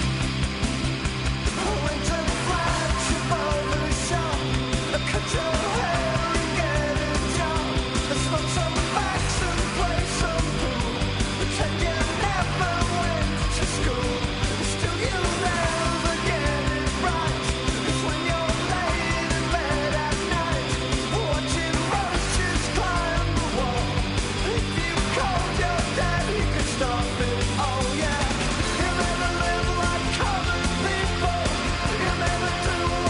I went to flash above the shop. I cut your hair and get a job. I smoke some facts and play some pool. Pretend you never went to school. Still you never get it right. It's when you're laid in bed at night, watching roaches climb the wall. If you called your dad, he could stop it. Oh yeah, you never live like common people. You never do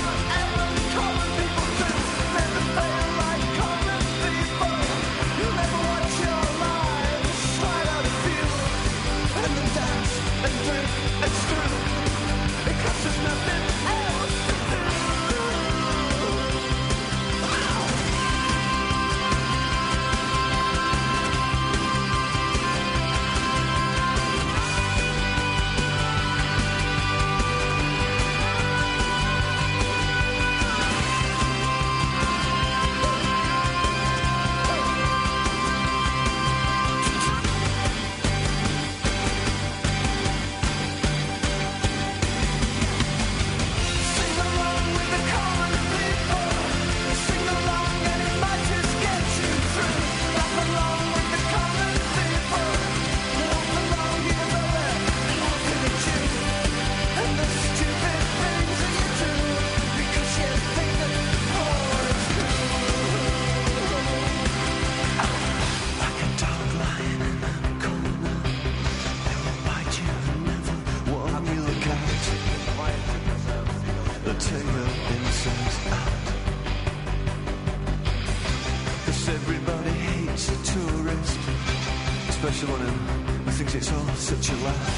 it's all such a lie.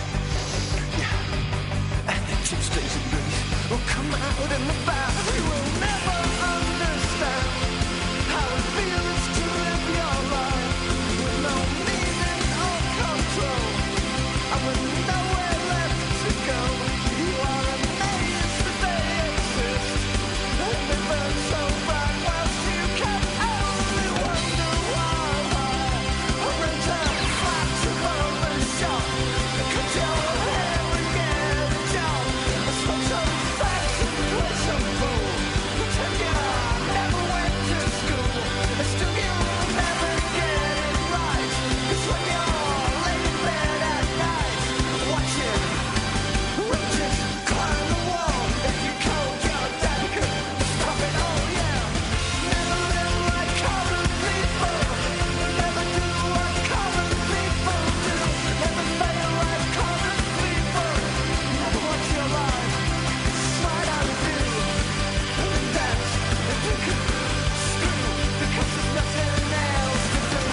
Yeah, and it keeps days of grace. Oh, come out in the fire. You will never understand how it feels to live your life with no meaning or control, and with nowhere left to go. You are amazed that they exist, and they burn so bright whilst you can only wonder why. A return flat above the shop, cut your hair and get a job. A smoke so fast and play some fool, pretend you never went to school, and still you'll never get it right. 'Cause when you're laying in bed at night, watching roaches climb the wall, if you cold your dad could stop it all, yeah. Never live like common people, never do what common people do, never fail like common people, never watch your life slide out of view, and then dance if you could screw, because there's nothing else to do.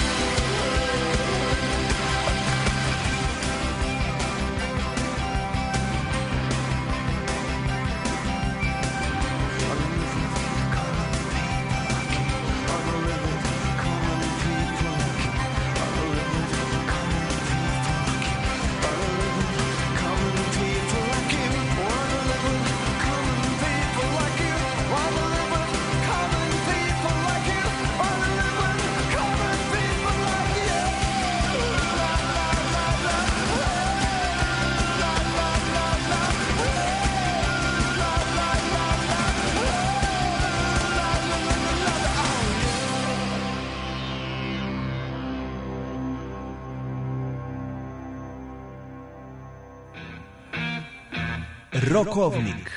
Rokovnik.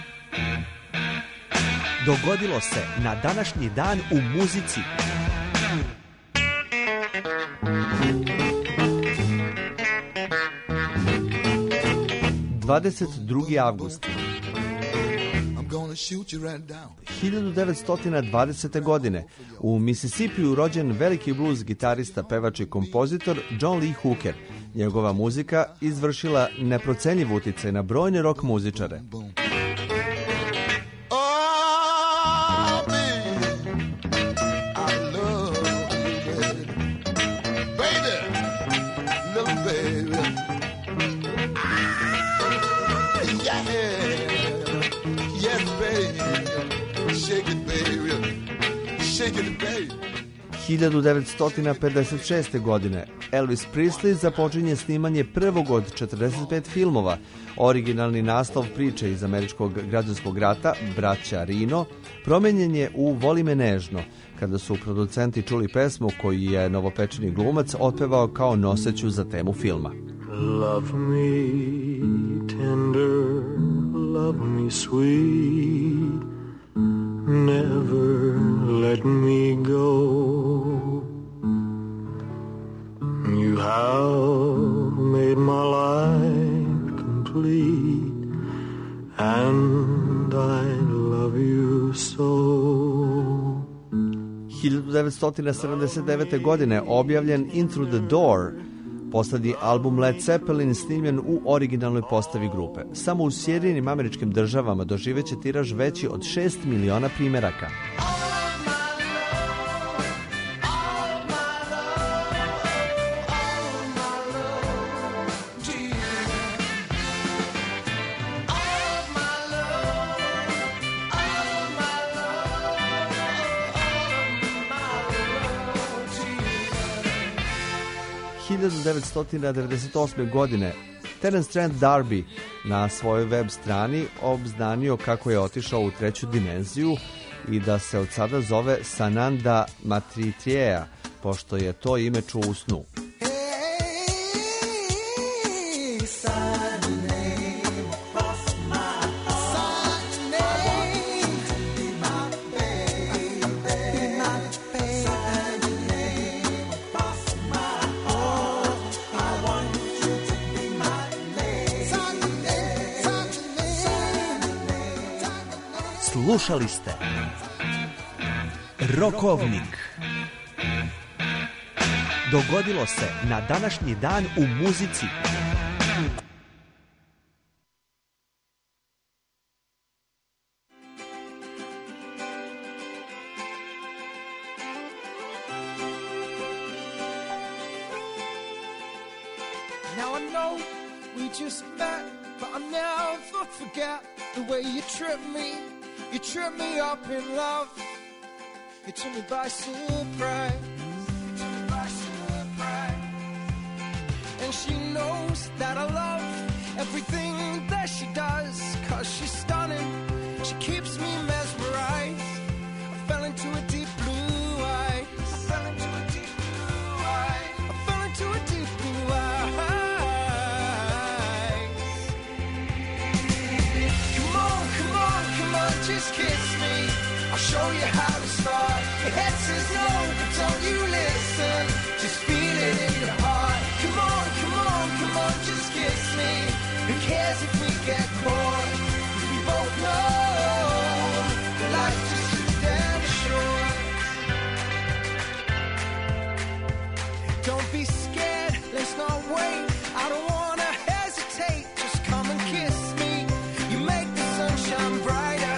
Dogodilo se na današnji dan u muzici. dvadeset drugi avgust. hiljadu devetsto dvadesete. godine u Mississipiju rođen veliki blues gitarista, pevač i kompozitor John Lee Hooker. Njegova muzika izvršila neprocenjiv uticaj na brojne rock muzičare. hiljadu devetsto pedeset šeste. godine Elvis Presley započinje snimanje prvog od četrdeset pet filmova. Originalni naslov priče iz američkog građanskog rata, Braća Rino, promenjen je u Voli me nežno, kada su producenti čuli pesmu koju je novopečeni glumac otpevao kao noseću za temu filma. Love me tender, love me sweet, never let me go. You have made my life complete, and I love you so. hiljadu devetsto sedamdeset devete. godine objavljen Into the Door, poslednji album Led Zeppelin snimljen u originalnoj postavi grupe. Samo u Sjedinjenim Američkim Državama doživeće tiraž veći od šest miliona primeraka. hiljadu devetsto devedeset osme. godine Terence Trent D'Arby na svojoj web strani obznanio kako je otišao u treću dimenziju i da se od sada zove Sananda Maitreya, pošto je to ime čuo u snu. Slušali ste Rokovnik. dogodilo se na današnji dan u muzici. Now I know we just met, but I never forget the way you tripped me. You tripped me up in love. You took me by surprise. You took me by surprise. And she knows that I love everything that she does, 'cause she's stunning. She keeps me mesmerized. I fell into a deep blue eye. I fell into a deep blue eye. I fell into a deep blue eye. Just kiss me, I'll show you how to start. Your head says no, but don't you listen. Just feel it in your heart. Come on, come on, come on, just kiss me. Who cares if we get caught? 'Cause we both know that life's just too damn short. Don't be scared, let's not wait. I don't wanna hesitate, just come and kiss me. You make the sunshine brighter.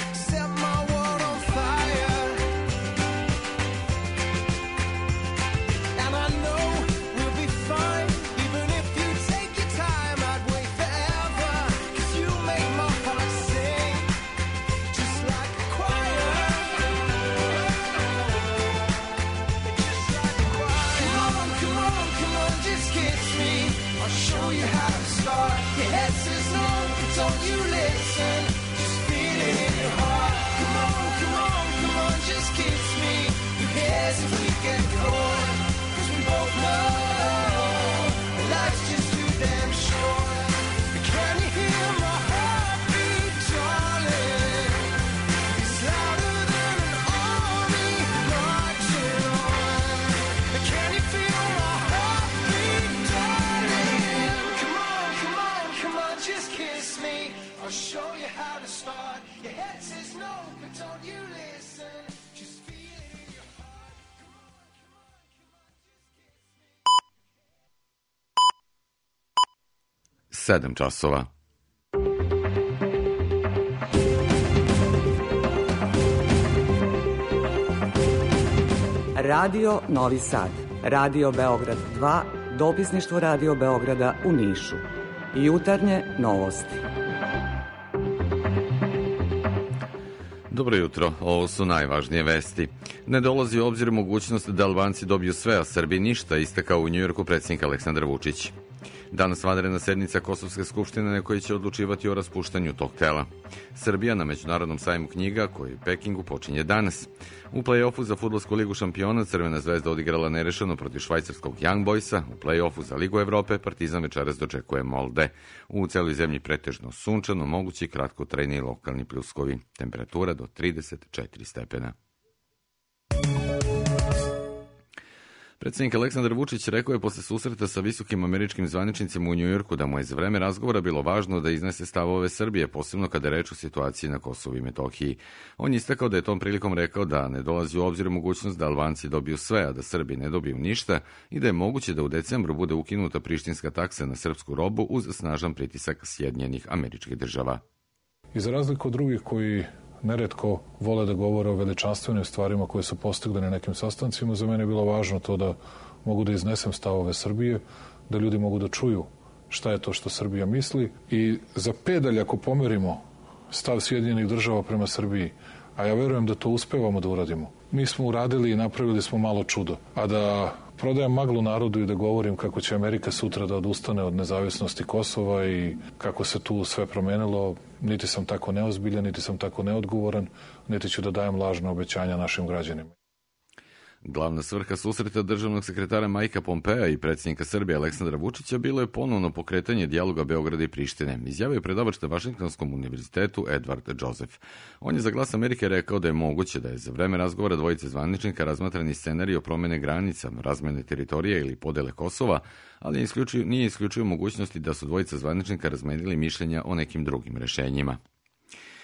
Don't you listen, just feel it in your heart. Come on, come on, come on, just kiss me. Who cares if we get caught? 'Cause we both know life's just too damn short. Can you hear my heartbeat, darling? It's louder than an army marching on. Can you feel my heartbeat, darling? Come on, come on, come on, just kiss me. I'll show you how to start. Your head says no, but don't you listen. Just feel it in your heart. Sedam časova. Radio Novi Sad, Radio Beograd dva, dopisništvo Radio Beograda u Nišu. Jutarnje novosti. Dobro jutro, ovo su najvažnije vesti. Ne dolazi u obzir mogućnost da Albanci dobiju sve, a Srbi ništa, istakao u Njujorku predsjednik Aleksandar Vučić. Danas vanredna sednica Kosovske skupštine na kojoj će odlučivati o raspuštanju tog tela. Srbija na Međunarodnom sajmu knjiga koji u Pekingu počinje danas. U play-offu za Fudbalsku ligu šampiona Crvena zvezda odigrala nerešeno protiv švajcarskog Young Boysa. U play-offu za Ligu Evrope Partizan večeras dočekuje Molde. U celoj zemlji pretežno sunčano, mogući kratkotrajni i lokalni pljuskovi. Temperatura do trideset četiri stepena. Predsjednik Aleksandar Vučić rekao je posle susreta sa visokim američkim zvaničnicima u Njujorku da mu je za vreme razgovora bilo važno da iznese stavove Srbije, posebno kada je reč o situaciji na Kosovu i Metohiji. On je istakao da je tom prilikom rekao da ne dolazi u obzir mogućnost da Albanci dobiju sve, a da Srbi ne dobiju ništa i da je moguće da u decembru bude ukinuta prištinska taksa na srpsku robu uz snažan pritisak Sjedinjenih Američkih Država. I za razliku od drugih koji neretko vole da govore o veličanstvenim stvarima koje su postigli na nekim sastancima, za mene je bilo važno to da mogu da iznesem stavove Srbije, da ljudi mogu da čuju šta je to što Srbija misli i za pedalj ako pomerimo stav Sjedinjenih Država prema Srbiji, a ja verujem da to uspevamo da uradimo. Mi smo uradili i napravili smo malo čudo, a da prodajem maglu narodu i da govorim kako će Amerika sutra da odustane od nezavisnosti Kosova i kako se tu sve promenilo, niti sam tako neozbiljan, niti sam tako neodgovoran, niti ću da dajem lažna obećanja našim građanima. Glavna svrha susreta državnog sekretara Majka Pompea i predsjednika Srbije Aleksandra Vučića bilo je ponovno pokretanje dijaloga Beograda i Prištine, izjavio je predavač na Vašingtonskom univerzitetu Edward Joseph. On je za Glas Amerike rekao da je moguće da je za vreme razgovora dvojice zvaničnika razmatrani scenarij o promene granica, razmene teritorije ili podele Kosova, ali isključio, nije isključio mogućnosti da su dvojica zvaničnika razmenili mišljenja o nekim drugim rešenjima.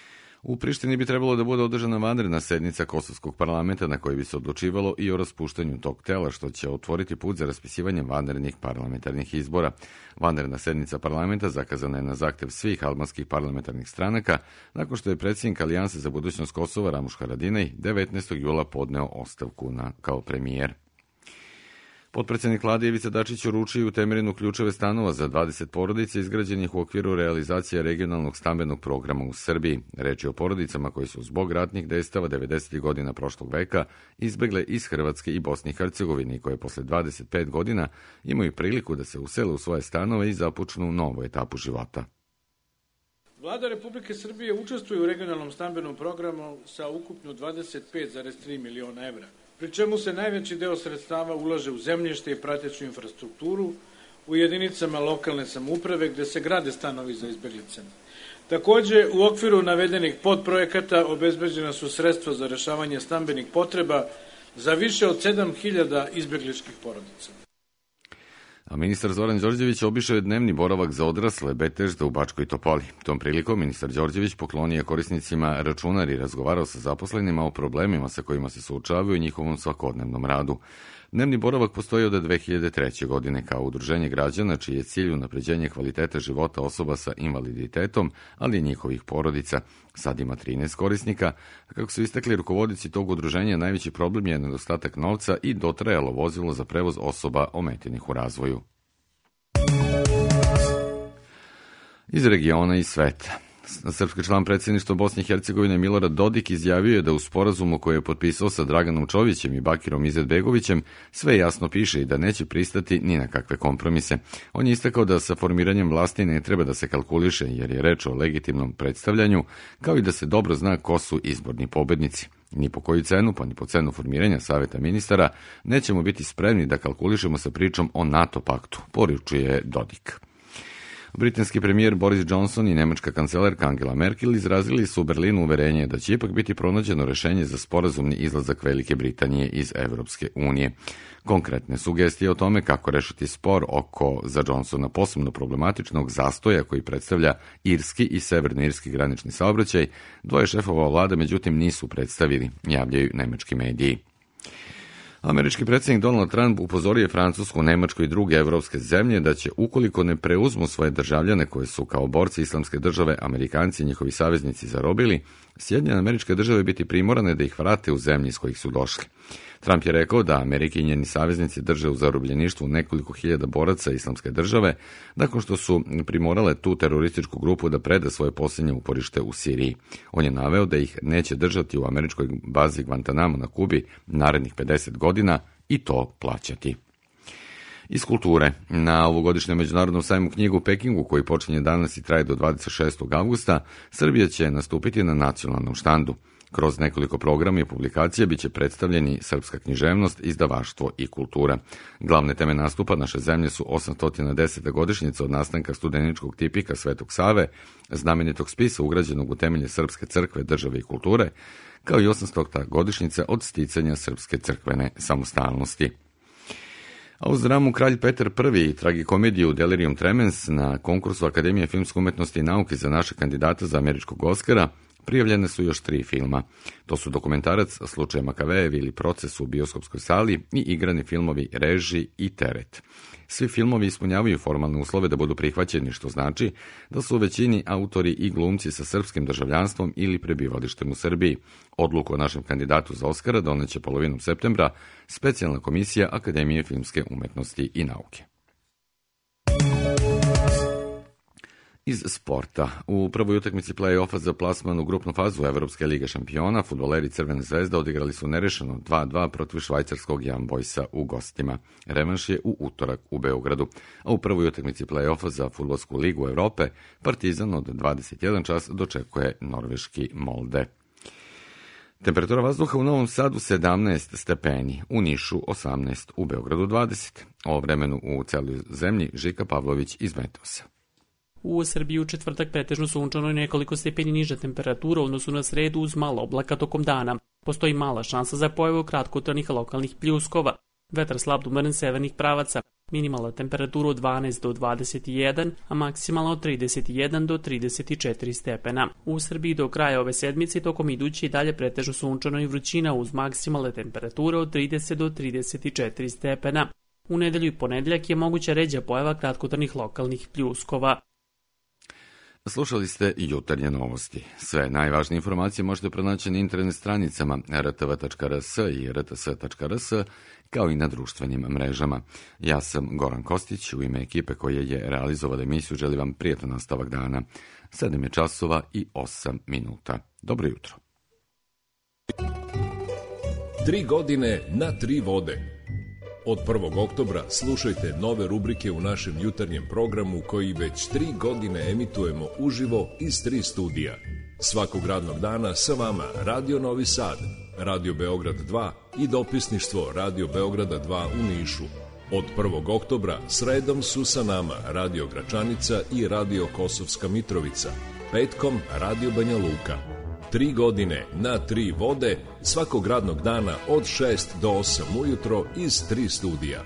U Prištini bi trebalo da bude održana vanredna sednica Kosovskog parlamenta na kojoj bi se odlučivalo i o raspuštanju tog tela, što će otvoriti put za raspisivanje vanrednih parlamentarnih izbora. Vanredna sednica parlamenta zakazana je na zahtev svih albanskih parlamentarnih stranaka, nakon što je predsjednik Alijanse za budućnost Kosova Ramuš Haradinaj devetnaestog jula podneo ostavku na, kao premijer. Potpredsjednik vlade Ivica Dačić uručio u Temerinu ključeve stanova za dvadeset porodica izgrađenih u okviru realizacije regionalnog stambenog programa u Srbiji. Reč je o porodicama koji su zbog ratnih dejstava devedesetih godina prošlog veka izbegle iz Hrvatske i Bosne i Hercegovine i koje posle dvadeset pet godina imaju priliku da se usele u svoje stanove i započnu novu etapu života. Vlada Republike Srbije učestvuje u regionalnom stambenom programu sa ukupno dvadeset pet zarez tri miliona evra, pri čemu se najveći deo sredstava ulaže u zemljište i prateću infrastrukturu u jedinicama lokalne samouprave gde se grade stanovi za izbeglice. Takođe, u okviru navedenih podprojekata obezbeđena su sredstva za rešavanje stambenih potreba za više od sedam hiljada izbegličkih porodica. A ministar Zoran Đorđević obišao je dnevni boravak za odrasle Betežda u Bačkoj Topoli. Tom prilikom ministar Đorđević poklonio korisnicima računar i razgovarao sa zaposlenima o problemima sa kojima se suočavaju u njihovom svakodnevnom radu. Dnevni boravak postoji od dve hiljade treće. godine kao udruženje građana čiji je cilj unapređenje kvaliteta života osoba sa invaliditetom, ali i njihovih porodica. Sad ima trinaest korisnika. Kako su istakli rukovodioci tog udruženja, najveći problem je nedostatak novca i dotrajalo vozilo za prevoz osoba ometenih u razvoju. Iz regiona i sveta. Srpski član predsjedništva Bosne i Hercegovine Milorad Dodik izjavio je da u sporazumu koji je potpisao sa Draganom Čovićem i Bakirom Izetbegovićem sve jasno piše i da neće pristati ni na kakve kompromise. On je istakao da sa formiranjem vlasti ne treba da se kalkuliše jer je reč o legitimnom predstavljanju, kao i da se dobro zna ko su izborni pobednici. Ni po koju cenu, pa ni po cenu formiranja saveta ministara, nećemo biti spremni da kalkulišemo sa pričom o NATO paktu, poručuje Dodik. Britanski premijer Boris Johnson i nemačka kancelarka Angela Merkel izrazili su u Berlinu uverenje da će ipak biti pronađeno rešenje za sporazumni izlazak Velike Britanije iz Evropske unije. Konkretne sugestije o tome kako rešiti spor oko za Johnsona posebno problematičnog zastoja koji predstavlja irski i severnoirski granični saobraćaj, dvoje šefova vlade međutim nisu predstavili, javljaju nemački mediji. Američki predsjednik Donald Trump upozorio je Francusku, Nemačku i druge evropske zemlje da će, ukoliko ne preuzmu svoje državljane koje su kao borci islamske države Amerikanci i njihovi saveznici zarobili, Sjedinjene Američke Države biti primorane da ih vrate u zemlji iz kojih su došli. Trump je rekao da Amerika i njeni saveznici drže u zarobljeništvu nekoliko hiljada boraca islamske države, nakon što su primorale tu terorističku grupu da preda svoje posljednje uporište u Siriji. On je naveo da ih neće držati u američkoj bazi Guantanamo na Kubi narednih pedeset godina i to plaćati. Iz kulture. Na ovogodišnjem međunarodnom sajmu knjigu u Pekingu, koji počinje danas i traje do dvadeset šestog avgusta, Srbija će nastupiti na nacionalnom štandu. Kroz nekoliko programa i publikacija biće predstavljeni srpska književnost, izdavaštvo i kultura. Glavne teme nastupa naše zemlje su osamsto deseta godišnjica od nastanka studeničkog tipika Svetog Save, znamenitog spisa ugrađenog u temelje Srpske crkve, države i kulture, kao i osamstota godišnjica od sticanja Srpske crkvene samostalnosti. A uz dramu Kralj Petar Prvi i tragikomediju Delirium Tremens na konkursu Akademije filmske umetnosti i nauke za naše kandidata za američkog Oskara prijavljene su još tri filma. To su dokumentarac Slučaj Makavejev ili Proces u bioskopskoj sali i igrani filmovi Reži i Teret. Svi filmovi ispunjavaju formalne uslove da budu prihvaćeni, što znači da su u većini autori i glumci sa srpskim državljanstvom ili prebivalištem u Srbiji. Odluku o našem kandidatu za Oskara doneće polovinom septembra specijalna komisija Akademije filmske umetnosti i nauke. Iz sporta. U prvoj utakmici play-offa za plasman u grupnu fazu Evropske lige šampiona, fudbaleri Crvene zvezde odigrali su nerešeno dva dva protiv švajcarskog Young Boysa u gostima. Revanš je u utorak u Beogradu. A u prvoj utakmici play-offa za Fudbalsku ligu Evrope Partizan od dvadeset jedan čas dočekuje norveški Molde. Temperatura vazduha u Novom Sadu sedamnaest stepeni, u Nišu osamnaest, u Beogradu dvadeset. O vremenu u celoj zemlji Žika Pavlović iz Meteosa. U Srbiji u četvrtak pretežno sunčano i nekoliko stepeni niža temperatura u odnosu na sredu uz malo oblaka tokom dana. Postoji mala šansa za pojavu kratkotrajnih lokalnih pljuskova. Vetar slab do umeren severnih pravaca. Minimalna temperatura od dvanaest do dvadeset jedan, a maksimalna od trideset jedan do trideset četiri stepena. U Srbiji do kraja ove sedmice tokom iduće i dalje pretežno sunčano i vrućina uz maksimalne temperature od trideset do trideset četiri stepena. U nedelju i ponedeljak je moguća ređa pojava kratkotrajnih lokalnih pljuskova. Slušali ste jutarnje novosti. Sve najvažnije informacije možete pronaći na internet stranicama r t v tačka r s i r t s tačka r s, kao i na društvenim mrežama. Ja sam Goran Kostić, u ime ekipe koja je realizovala emisiju želim vam prijatan nastavak dana. sedam je časova i osam minuta. Dobro jutro. Tri godine na tri vode. Od prvog oktobra slušajte nove rubrike u našem jutarnjem programu koji već tri godine emitujemo uživo iz tri studija. Svakog radnog dana sa vama Radio Novi Sad, Radio Beograd dva i dopisništvo Radio Beograda dva u Nišu. Od prvog oktobra sredom su sa nama Radio Gračanica i Radio Kosovska Mitrovica, petkom Radio Banja Luka. Tri godine na tri vode, svakog radnog dana od šest do osam ujutro iz tri studija.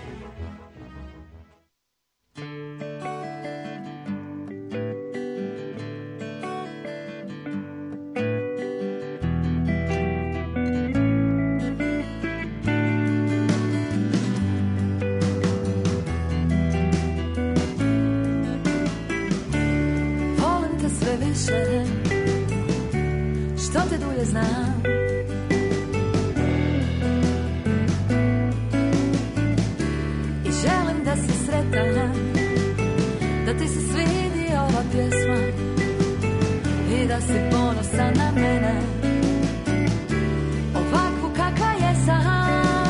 Volim te sve više, što te dulje znam. I želim da si sretan, da ti se svidi ova pjesma i da si ponosan na mene, ovakvu kakva jesam.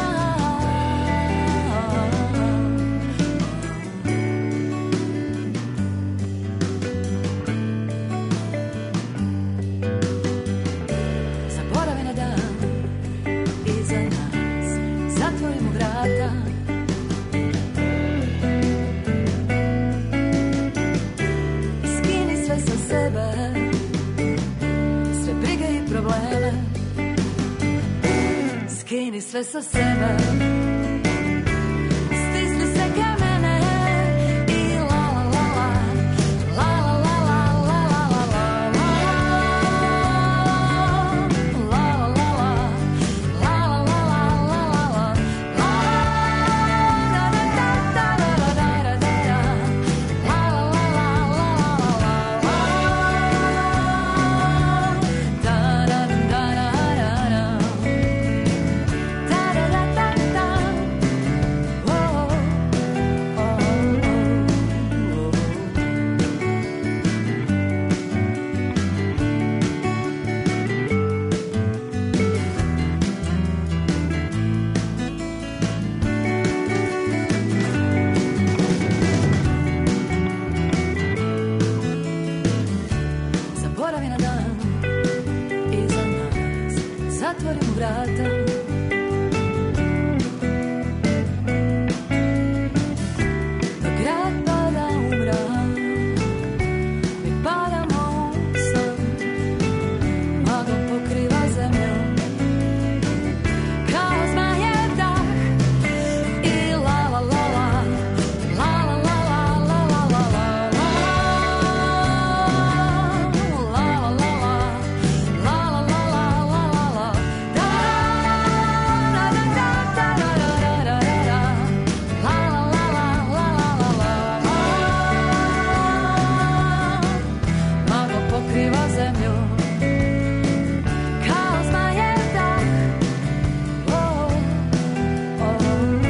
Skini sve sa sebe, stisni se ka mene i la la la la, la la la la la la la la la la otvorim vrata. Dok grad pada u mrak, mi padamo u san. Magla pokriva zemlju kao zmajev dah. I la la la la, la la la la, la la la la, la la la la, la la la la, la la la, da da da da da da da da da, la la la la, la la la la, magla pokriva zemlju kao zmajev dah. Oh, oh,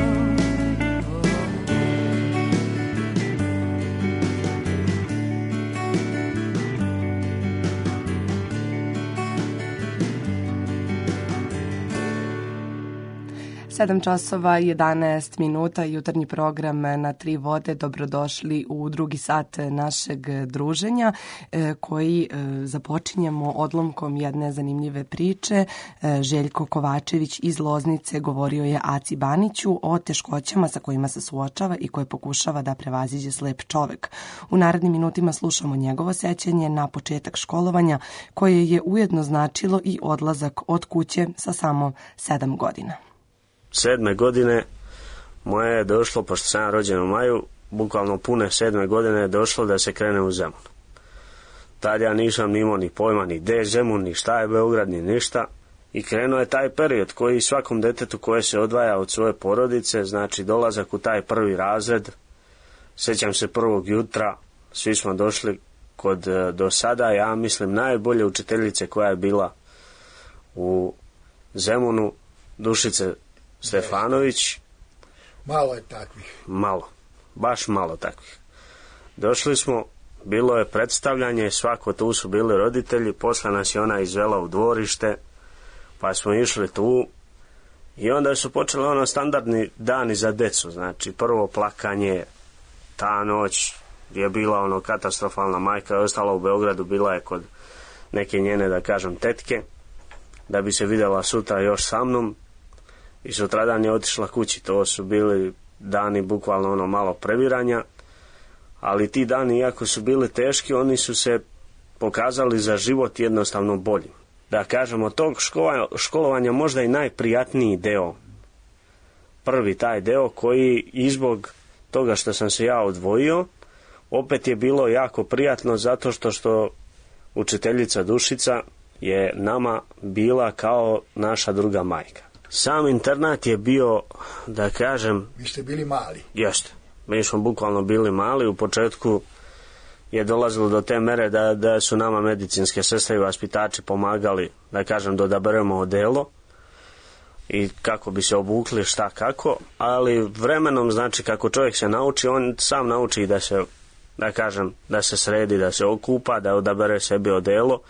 sedam časova i jedanaest minuta, jutarnji program na Tri vode. Dobrodošli u drugi sat našeg druženja e, koji e, započinjemo odlomkom jedne zanimljive priče. E, Željko Kovačević iz Loznice govorio je Aci Baniću o teškoćama sa kojima se suočava i koje pokušava da prevaziđe slep čovek. U narednim minutima slušamo njegovo sećanje na početak školovanja, koje je ujedno značilo i odlazak od kuće sa samo sedam godina. Sedme godine moje je došlo, pošto sam ja rođen u maju, bukvalno pune sedme godine je došlo da se krene u Zemun. Tad ja nisam imao ni pojma ni gde je Zemun, ni šta je Beograd, ni ništa. I krenuo je taj period koji svakom detetu koje se odvaja od svoje porodice, znači dolazak u taj prvi razred. Sjećam se prvog jutra, svi smo došli kod do sada, ja mislim, najbolje učiteljice koja je bila u Zemunu, Dušice Stefanović. Malo je takvih. Malo, baš malo takvih. Došli smo, bilo je predstavljanje, svako tu su bili roditelji, posle nas je ona izvela u dvorište, pa smo išli tu i onda su počeli ono standardni dani za decu, znači prvo plakanje, ta noć je bila ono katastrofalna, majka je ostala u Beogradu, bila je kod neke njene, da kažem, tetke, da bi se vidjela sutra još sa mnom i sutradan je otišla kući. To su bili dani bukvalno ono malo previranja, ali ti dani, iako su bili teški, oni su se pokazali za život jednostavno bolji. Da kažemo, od tog škola, školovanja možda i najprijatniji deo, prvi taj deo koji i zbog toga što sam se ja odvojio, opet je bilo jako prijatno zato što što učiteljica Dušica je nama bila kao naša druga majka. Sam internat je bio, da kažem... Vi ste bili mali. Jeste. Mi smo bukvalno bili mali. U početku je dolazilo do te mere da, da su nama medicinske sestre i vaspitači pomagali, da kažem, da odaberemo odelo i kako bi se obukli, šta kako, ali vremenom, znači, kako čovjek se nauči, on sam nauči da se, da kažem, da se sredi, da se okupa, da odabere sebi odelo.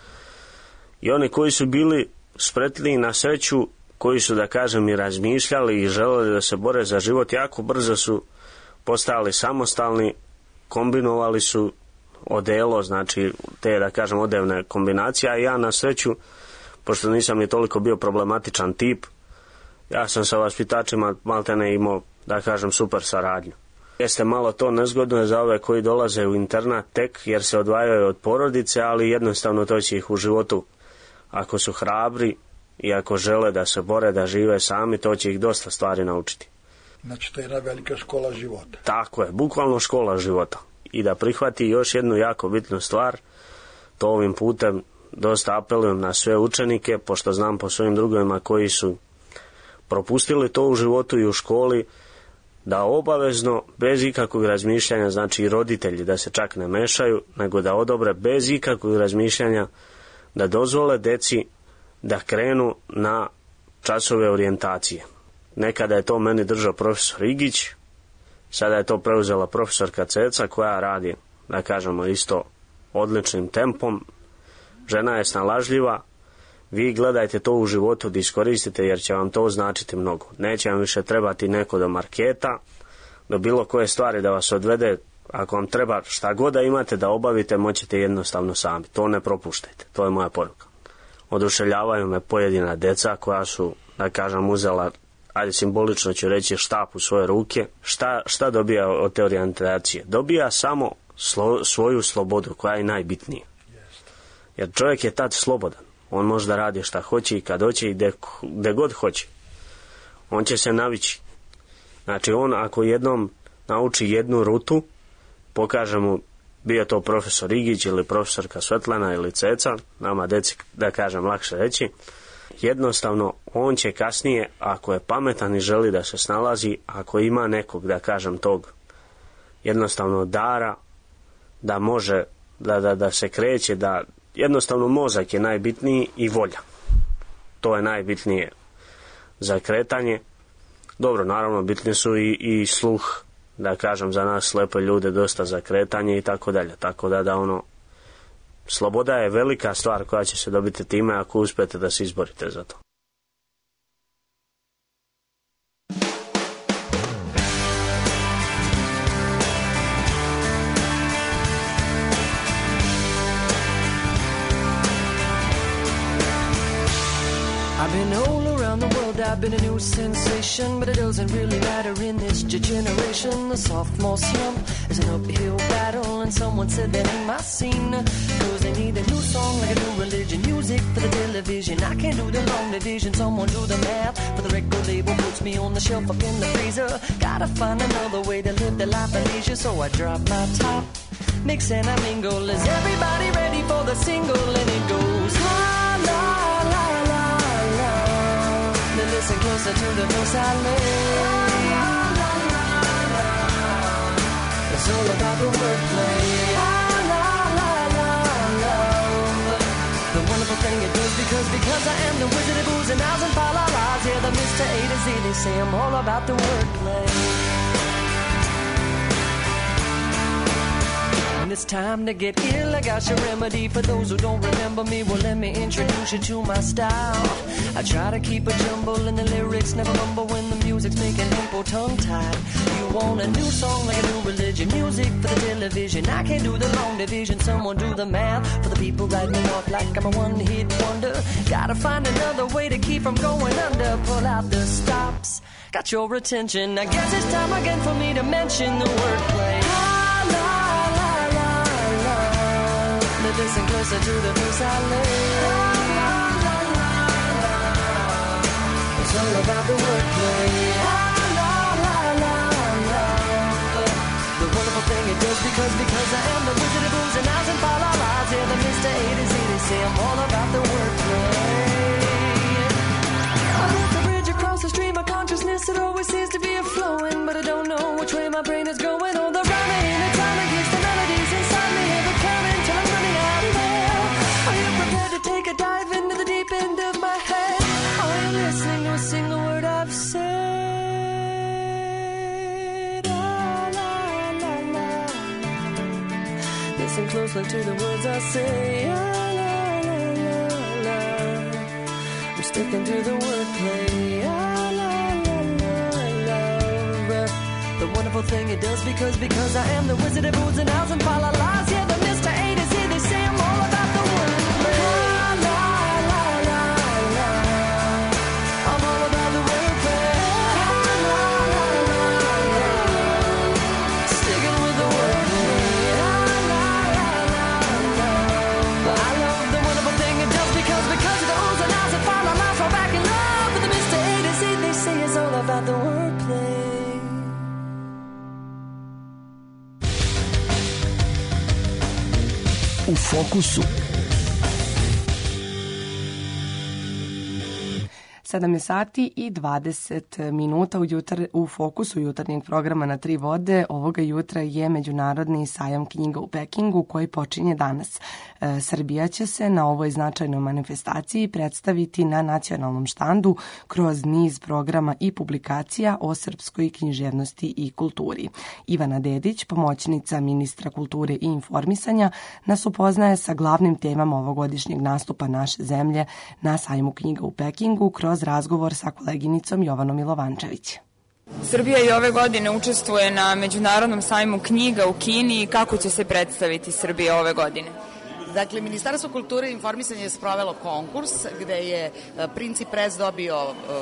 I oni koji su bili spretniji na sreću, koji su, da kažem, i razmišljali i želeli da se bore za život, jako brzo su postali samostalni, kombinovali su odelo, znači te, da kažem, odevne kombinacije, a ja na sreću, pošto nisam ni toliko bio problematičan tip, ja sam sa vaspitačima maltene imao, da kažem, super saradnju. Jeste malo to nezgodno za ove koji dolaze u internat tek jer se odvajaju od porodice, ali jednostavno to će ih u životu, ako su hrabri i ako žele da se bore, da žive sami, to će ih dosta stvari naučiti. Znači, to je jedna velika škola života. Tako je, bukvalno škola života. I da prihvati još jednu jako bitnu stvar, to ovim putem dosta apelujem na sve učenike, pošto znam po svojim drugovima koji su propustili to u životu i u školi, da obavezno, bez ikakvog razmišljanja, znači i roditelji da se čak ne mešaju, nego da odobre bez ikakvog razmišljanja, da dozvole deci da krenu na časove orijentacije. Nekada je to meni držao profesor Igić, sada je to preuzela profesorka Ceca koja radi, da kažemo, isto odličnim tempom. Žena je snalažljiva, vi gledajte to u životu da iskoristite jer će vam to značiti mnogo. Neće vam više trebati neko do marketa, do bilo koje stvari da vas odvede. Ako vam treba šta god da imate da obavite, moćete jednostavno sami. To ne propuštajte, to je moja poruka. Oduševljavaju me pojedina deca koja su, da kažem, uzela, ajde simbolično ću reći, štap u svoje ruke. Šta, šta dobija od te orijentacije? Dobija samo slo, svoju slobodu koja je najbitnija. Jer čovjek je tad slobodan. On može da radi šta hoće i kad hoće i gde, gde god hoće. On će se navići. Znači on ako jednom nauči jednu rutu, pokaže mu, bio to profesor Igić ili profesorka Svetlana ili Ceca, nama deci, da kažem, lakše reći, jednostavno on će kasnije, ako je pametan i želi da se snalazi, ako ima nekog, da kažem, tog jednostavno dara, da može da, da, da se kreće, da jednostavno mozak je najbitniji i volja. To je najbitnije za kretanje. Dobro, naravno, bitni su i, i sluh, da kažem, za nas slepe ljude dosta za kretanje i tako dalje. Tako da, da ono, sloboda je velika stvar koja će se dobiti time ako uspete da se izborite za to. I've been all around the world, I've been a new sensation, but it doesn't really matter in this generation. The sophomore slump is an uphill battle, and someone said that ain't my scene. Cause they need a new song like a new religion, music for the television. I can't do the long division, someone do the math. For the record label puts me on the shelf up in the freezer. Gotta find another way to live the life of leisure, so I drop my top, mix and I mingle. Is everybody ready for the single? And it goes la la la la la. Now listen closer to the verse I lay. It's all about the wordplay. La la la la la. The wonderful thing it does because because I am the wizard of booze and ows and fa la la's. Yeah, the Mister A to Z. They say I'm all about the wordplay. It's time to get ill, I got your remedy. For those who don't remember me, well, let me introduce you to my style. I try to keep a jumble in the lyrics, never mumble when the music's making people tongue-tied. You want a new song like a new religion, music for the television. I can't do the long division, someone do the math. For the people writing me off like I'm a one-hit wonder. Gotta find another way to keep from going under. Pull out the stops, got your attention. I guess it's time again for me to mention the wordplay. Listen closer to the verse I lay. It's all about the wordplay. The wonderful thing it does because because I am the wizard of booze and eyes and fa la la's. Yeah, the Mister A to Z. They say I'm all about the wordplay. I built a bridge across the stream of consciousness. It always seems to be a flowing, but I don't know which way my brain is going. All the rhyming and the time against the melodies inside me have a current till I'm running out of air. Are you prepared to take a dive into the deep end of my head? Are you listening to a single word I've said? La, la, la, la. Listen closely to the words I say. La, la, la, la, la. I'm sticking to the wordplay. La, la, la, la, la. The wonderful thing it does because because I am the wizard of booze and owls and fa la la's. Yeah, the Mister A to Z. They say I'm all about the wordplay. La, la, la, la, la. I'm all about the wordplay. La, la, la, la, la. Sticking with the wordplay. La, la, la, la, la. I love the wonderful thing it does because because of the oohs and ahs and fa la la's. Fall back in love with the Mister A to Z. They say it's all about the wordplay. U fokusu. sedam je sati i dvadeset minuta u, jutar, u fokusu jutarnjeg programa Na tri vode. Ovoga jutra je Međunarodni sajam knjiga u Pekingu koji počinje danas. E, Srbija će se na ovoj značajnoj manifestaciji predstaviti na nacionalnom štandu kroz niz programa i publikacija o srpskoj književnosti i kulturi. Ivana Dedić, pomoćnica ministra kulture i informisanja, nas upoznaje sa glavnim temama ovogodišnjeg nastupa naše zemlje na sajmu knjiga u Pekingu kroz razgovor sa koleginicom Jovanom Milovančević. Srbija i ove godine učestvuje na Međunarodnom sajmu knjiga u Kini. Kako će se predstaviti Srbija ove godine? Dakle, Ministarstvo kulture i informisanja je sprovelo konkurs gde je Princi Press dobio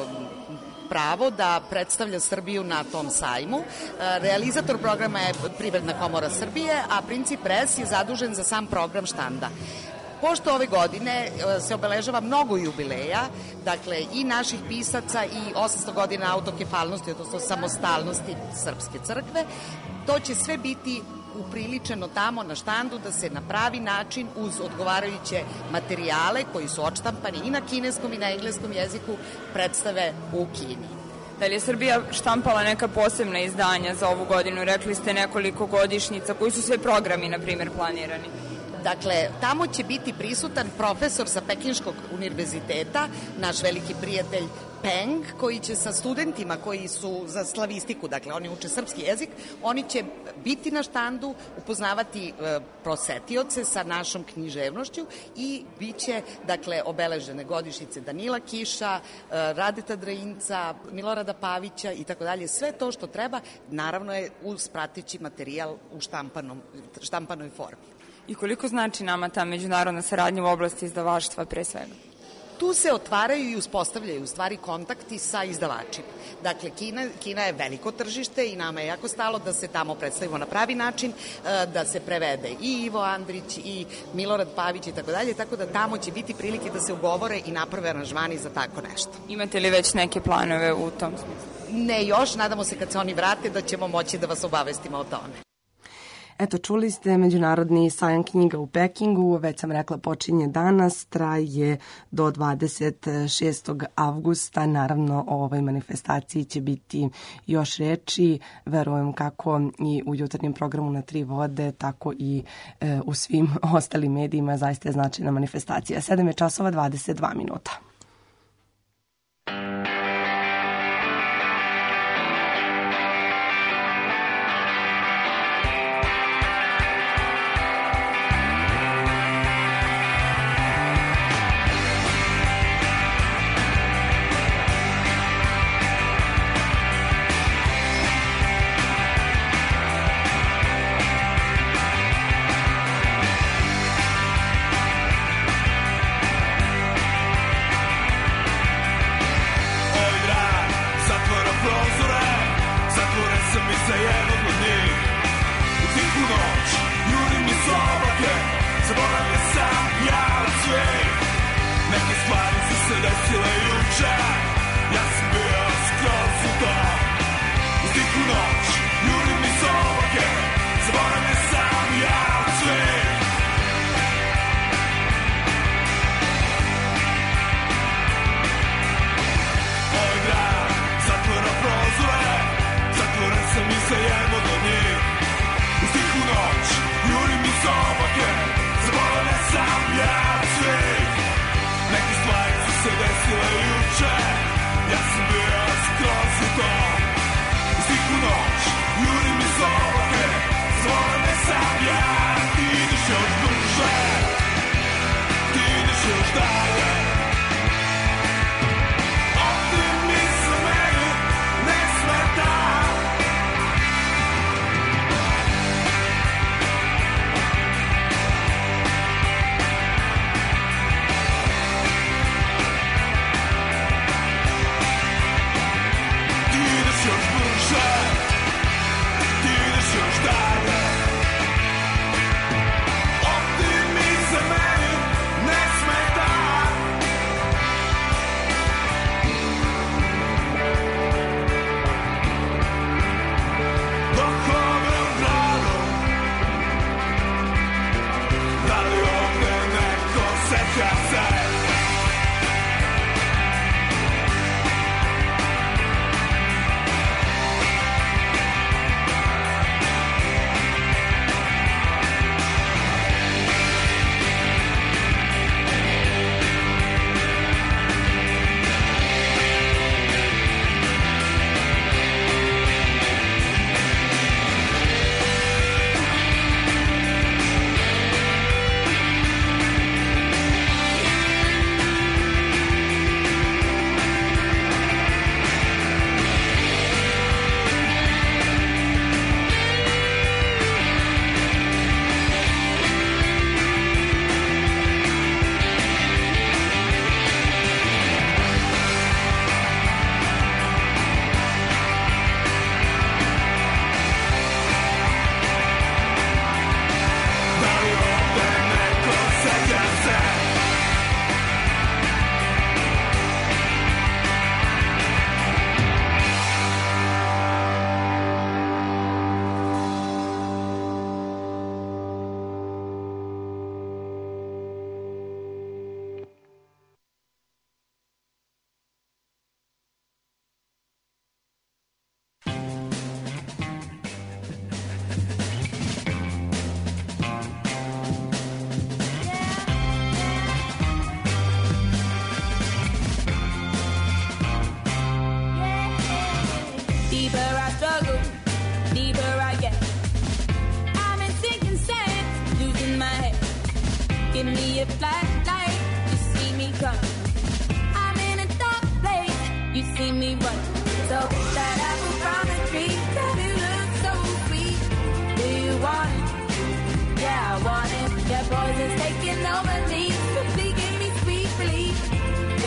pravo da predstavlja Srbiju na tom sajmu. Realizator programa je Privredna komora Srbije, a Princi Press je zadužen za sam program štanda. Pošto ove godine se obeležava mnogo jubileja, dakle i naših pisaca i osamsto godina autokefalnosti, odnosno samostalnosti Srpske crkve, to će sve biti upriličeno tamo na štandu da se na pravi način uz odgovarajuće materijale koji su odštampani i na kineskom i na engleskom jeziku predstave u Kini. Da li je Srbija štampala neka posebna izdanja za ovu godinu? Rekli ste nekoliko godišnjica. Koji su sve programi, na primjer, planirani? Dakle, tamo će biti prisutan profesor sa Pekinškog univerziteta, naš veliki prijatelj Peng, koji će sa studentima koji su za slavistiku, dakle oni uče srpski jezik, oni će biti na štandu, upoznavati e, prosetioce sa našom književnošću i bit će, dakle, obeležene godišnjice Danila Kiša, e, Radeta Drainca, Milorada Pavića i tako dalje. Sve to što treba, naravno je uz prateći materijal u štampanom, štampanoj formi. I koliko znači nama ta međunarodna saradnja u oblasti izdavaštva pre svega? tu se otvaraju i uspostavljaju u stvari kontakti sa izdavačima. Dakle, Kina, Kina je veliko tržište i nama je jako stalo da se tamo predstavimo na pravi način, e, da se prevede i Ivo Andrić i Milorad Pavić i tako dalje, tako da tamo će biti prilike da se ugovore i naprave aranžmani za tako nešto. Imate li već neke planove u tom smislu? Ne još, nadamo se kad se oni vrate da ćemo moći da vas obavestimo o tome. Eto, čuli ste Međunarodni sajam knjiga u Pekingu, već sam rekla počinje danas, traje do dvadeset šestog avgusta, naravno o ovoj manifestaciji će biti još reči, verujem kako i u jutarnjem programu na Tri vode, tako i e, u svim ostalim medijima, zaista je značajna manifestacija. sedam je časova dvadeset dva minuta. Give me a flashlight, you see me coming. I'm in a dark place, you see me running. So that apple from the tree, you look so sweet. Do you want it? Yeah, I want it. Your poison's taking over me, so please give me sweet relief.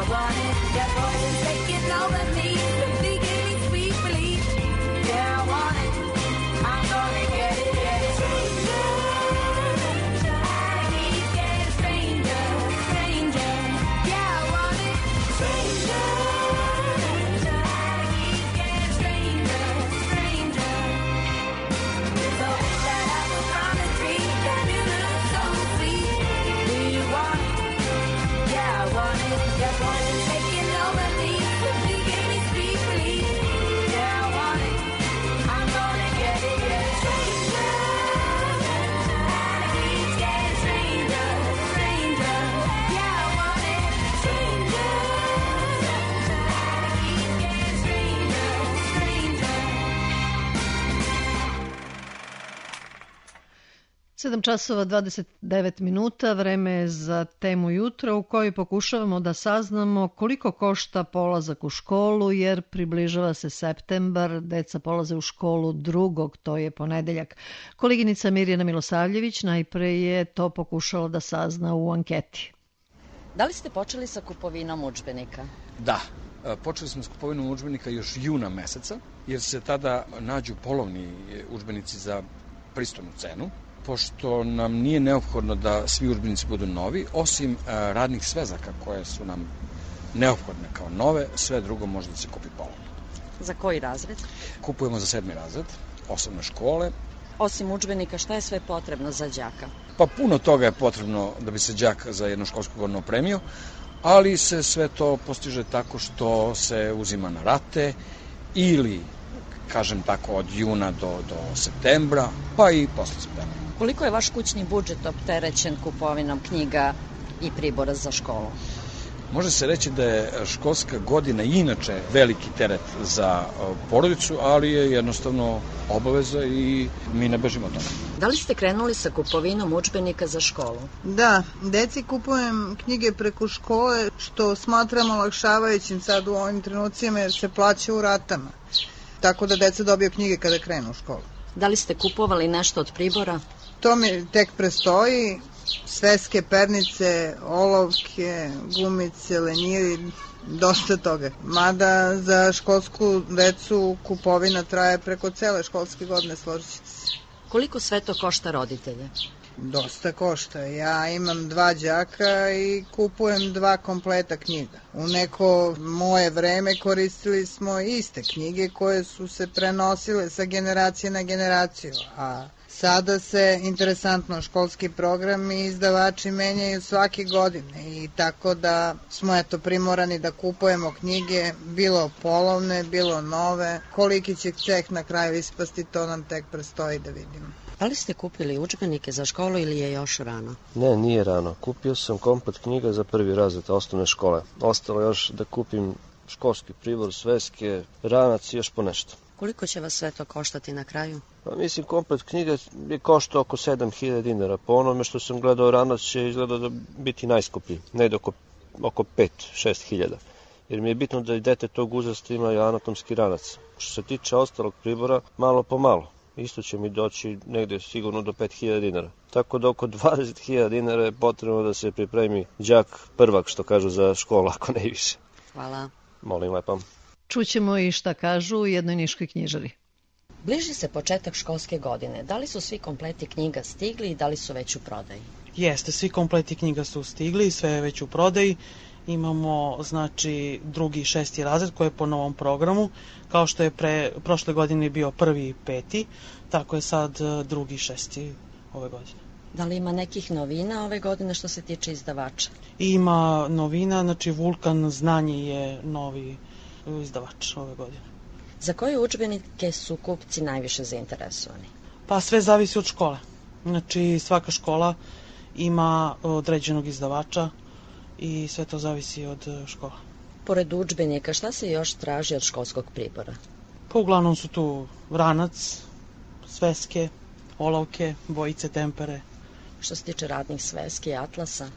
want it. That voice is taking over me. The beat gave me sweet relief. Yeah, I want it. I'm gonna get it, get it. Stranger, keep getting stranger, stranger. Yeah, I want it. Stranger, keep getting stranger, stranger. So that apple from the tree, that you look so sweet. Do you want it? Yeah, I want it. That voice is taking over me. The beat gave me sweet relief. Yeah, I want it. I'm gonna get it, get it. Stranger, keeps getting stranger, stranger. Yeah, I want it. Stranger, keeps getting stranger, stranger. sedam časova dvadeset devet minuta, vreme je za temu jutra u kojoj pokušavamo da saznamo koliko košta polazak u školu, jer približava se septembar, deca polaze u školu drugog, to je ponedeljak. Koleginica Mirjana Milosavljević najpre je to pokušala da sazna u anketi. Da li ste počeli sa kupovinom udžbenika? Da, e, počeli smo s kupovinom udžbenika još juna meseca, jer se tada nađu polovni udžbenici za pristojnu cenu, pošto nam nije neophodno da svi udžbenici budu novi, osim e, radnih svezaka koje su nam neophodne kao nove, sve drugo može da se kupi polovno. Za koji razred? Kupujemo za sedmi razred, osnovne škole. Osim udžbenika, šta je sve potrebno za đaka? Pa puno toga je potrebno da bi se đak za jednu školsku godinu opremio, ali se sve to postiže tako što se uzima na rate ili, kažem tako, od juna do, do septembra, pa i posle septembra. Koliko je vaš kućni budžet opterećen kupovinom knjiga i pribora za školu? Može se reći da je školska godina inače veliki teret za porodicu, ali je jednostavno obaveza i mi ne bežimo od toga. Da li ste krenuli sa kupovinom udžbenika za školu? Da, deci kupujem knjige preko škole, što smatram olakšavajućim sad u ovim trenucima jer se plaća u ratama. Tako da deca dobiju knjige kada krenu u školu. Da li ste kupovali nešto od pribora? To mi tek prestoji, sveske, pernice, olovke, gumice, lenjiri, dosta toga. Mada za školsku decu kupovina traje preko cele školske godine, složit ćete se. Koliko sve to košta roditelje? Dosta košta. Ja imam dva đaka i kupujem dva kompleta knjiga. U neko moje vreme koristili smo iste knjige koje su se prenosile sa generacije na generaciju, a sada se, interesantno, školski program i izdavači menjaju svake godine i tako da smo eto primorani da kupujemo knjige, bilo polovne, bilo nove. Koliki će ceh na kraju ispasti, to nam tek prestoji da vidimo. Da li ste kupili udžbenike za školu ili je još rano? Ne, nije rano. Kupio sam komplet knjiga za prvi razred osnovne škole. Ostalo još da kupim školski pribor, sveske, ranac i još po nešto. Koliko će vas sve to koštati na kraju? Pa mislim, komplet knjiga je koštao oko sedam hiljada dinara. Po onome što sam gledao, ranac će izgleda da biti najskuplji, negde oko, oko pet do šest hiljada. Jer mi je bitno da i dete tog uzrasta ima i anatomski ranac. Što se tiče ostalog pribora, malo po malo. Isto će mi doći negde sigurno do pet hiljada dinara. Tako da oko dvadeset hiljada dinara je potrebno da se pripremi đak prvak, što kažu, za školu, ako ne i više. Hvala. Molim lepo. Čućemo i šta kažu u jednoj niškoj knjižari. Bliži se početak školske godine. Da li su svi kompleti knjiga stigli i da li su već u prodaji? Jeste, svi kompleti knjiga su stigli, sve je već u prodaji. Imamo, znači, drugi i šesti razred koji je po novom programu. Kao što je pre, prošle godine bio prvi i peti, tako je sad drugi i šesti ove godine. Da li ima nekih novina ove godine što se tiče izdavača? Ima novina, znači Vulkan Znanje je novi izdavač ove godine. Za koje udžbenike su kupci najviše zainteresovani? Pa sve zavisi od škole. Znači svaka škola ima određenog izdavača i sve to zavisi od škola. Pored udžbenika, šta se još traži od školskog pribora? Pa uglavnom su tu ranac, sveske, olovke, bojice, tempere. Što se tiče radnih sveske i atlasa?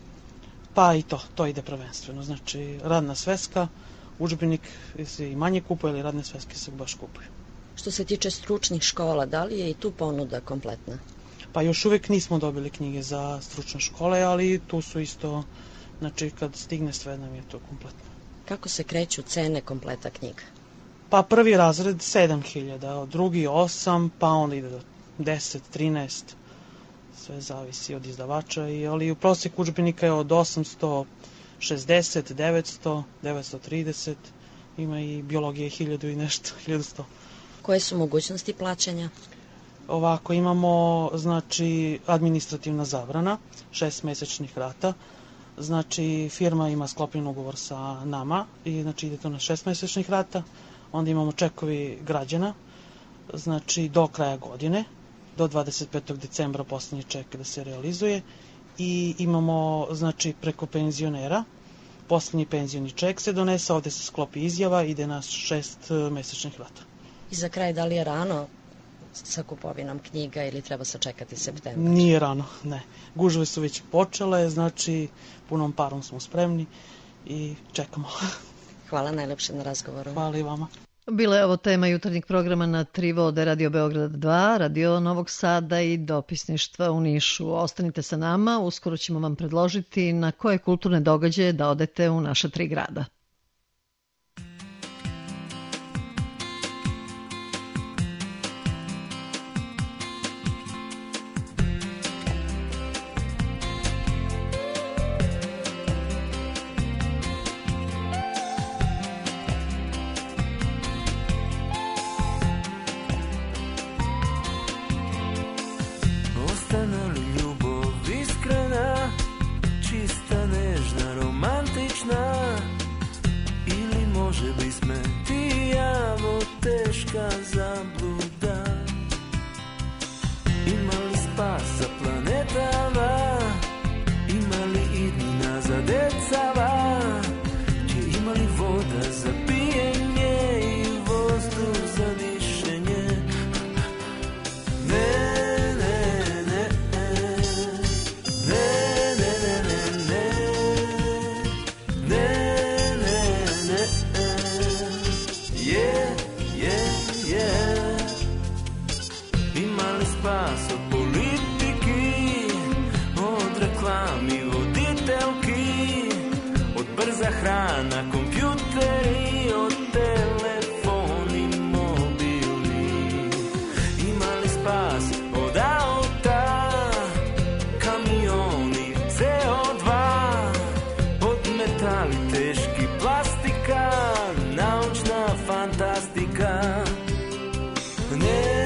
Pa i to, to ide prvenstveno. Znači radna sveska, udžbenik se i manje kupuje, ali radne sveske se baš kupuju. Što se tiče stručnih škola, da li je i tu ponuda kompletna? Pa još uvek nismo dobili knjige za stručne škole, ali tu su isto, znači kad stigne sve nam je to kompletno. Kako se kreću cene kompleta knjiga? Pa prvi razred sedam hiljada, drugi osam, pa onda ide do deset, trinaest, sve zavisi od izdavača, i, ali u prosjeku udžbenika je od osamsto šezdeset, devetsto, devetsto trideset, ima i biologije hiljadu i nešto, hiljadu sto. Koje su mogućnosti plaćanja? Ovako, imamo, znači, administrativna zabrana, šest mesečnih rata, znači, firma ima sklopljen ugovor sa nama i, znači, ide to na šest mesečnih rata, onda imamo čekovi građana, znači, do kraja godine, do dvadeset petog decembra posljednji ček da se realizuje, i imamo, znači, preko penzionera, posljednji penzijoni ček se donese, ovde se sklopi izjava, ide na šest mesečnih rata. I za kraj, da li je rano sa kupovinom knjiga ili treba sačekati septembar? Nije rano, ne. Gužve su već počele, znači punom parom smo spremni i čekamo. Hvala najlepše na razgovoru. Hvala i vama. Bila je ovo tema jutarnjeg programa na Tri vode, Radio Beograd dva, Radio Novog Sada i dopisništva u Nišu. Ostanite sa nama, uskoro ćemo vam predložiti na koje kulturne događaje da odete u naša tri grada. Ostane li ljubav iskrena, čista, nežna, romantična, ili može bisme ti i ja, vo teška zabluda? Ima li spasa planetama, ima li i dnina za decava, će ima li voda za pijenje i vozduh za dišenje? Ne, spas od politiki, od reklami, voditeljki, od brza hrana, kompjuteri, od telefoni mobilni. Ima li spas od auta, kamioni, ce o dva, od metali, teški, plastika, naučna fantastika. Ne,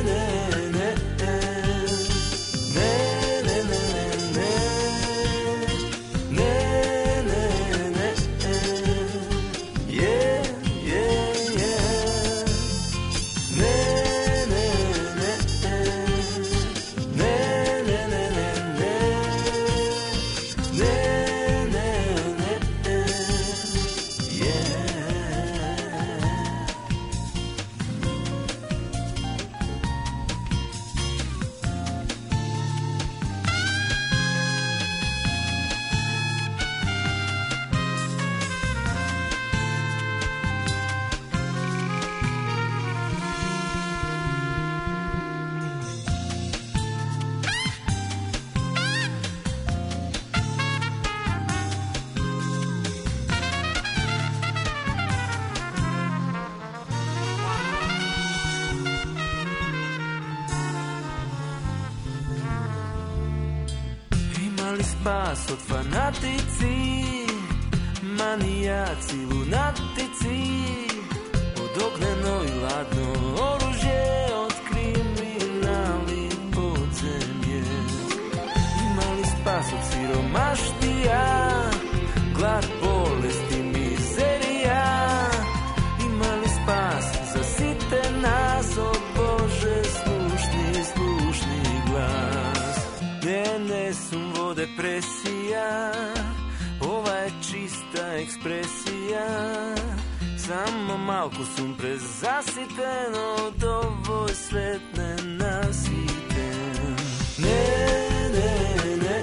spas od fanatici, manijaci, lunatici, od ogneno i ladno oružje, od kriminali podzemlje. Ima li spas od siromaštija, glad, bolest i mizerija? Ima li spas za site nas, o Bože, slušni, slušni glas? Ne, ne sum vo depresija, ova je čista ekspresija, samo malko sum prezasiten, od ovoj svet ne nasiten. Ne, ne, ne,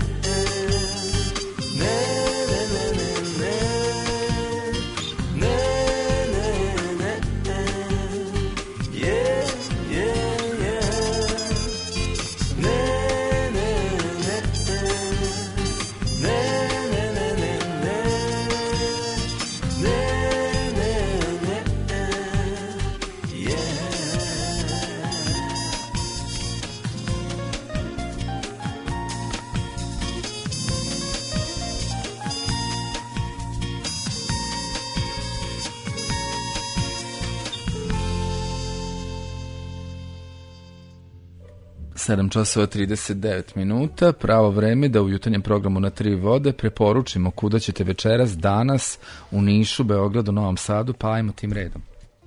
ne, ne, ne, ne, ne, ne, ne, ne, ne, je, je, je, ne. Ne, sedam časova trideset devet minuta, pravo vreme da u jutarnjem programu na Tri vode preporučimo kuda ćete večeras, danas u Nišu, Beogradu, Novom Sadu, pa ajmo tim redom.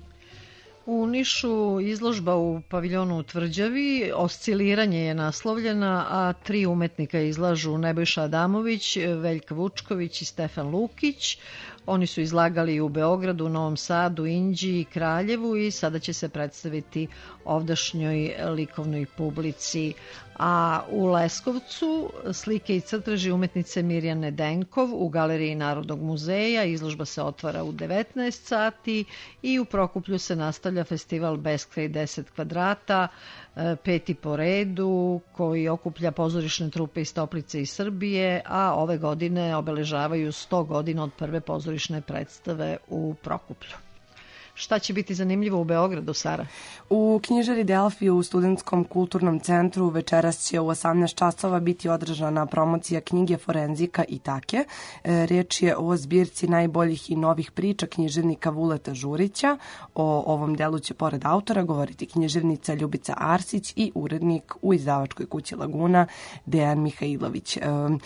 U Nišu izložba u paviljonu u Tvrđavi, Osciliranje je naslovljena, a tri umetnika izlažu Nebojša Adamović, Veljka Vučković i Stefan Lukić. Oni su izlagali u Beogradu, Novom Sadu, Inđiji i Kraljevu i sada će se predstaviti ovdašnjoj likovnoj publici. A u Leskovcu slike i crteži umetnice Mirjane Denkov u Galeriji Narodnog muzeja. Izložba se otvara u devetnaest sati i u Prokuplju se nastavlja festival Beskraj deset kvadrata, peti po redu, koji okuplja pozorišne trupe iz Toplice i Srbije, a ove godine obeležavaju sto godina od prve pozorišne predstave u Prokuplju. Šta će biti zanimljivo u Beogradu, Sara? U knjižari Delfi u Studentskom kulturnom centru večeras će u osamnaest časova biti održana promocija knjige Forenzika i Take. E, Riječ je o zbirci najboljih i novih priča književnika Vuleta Žurića. O ovom delu će pored autora govoriti književnica Ljubica Arsić i urednik u izdavačkoj kući Laguna Dejan Mihajlović. E,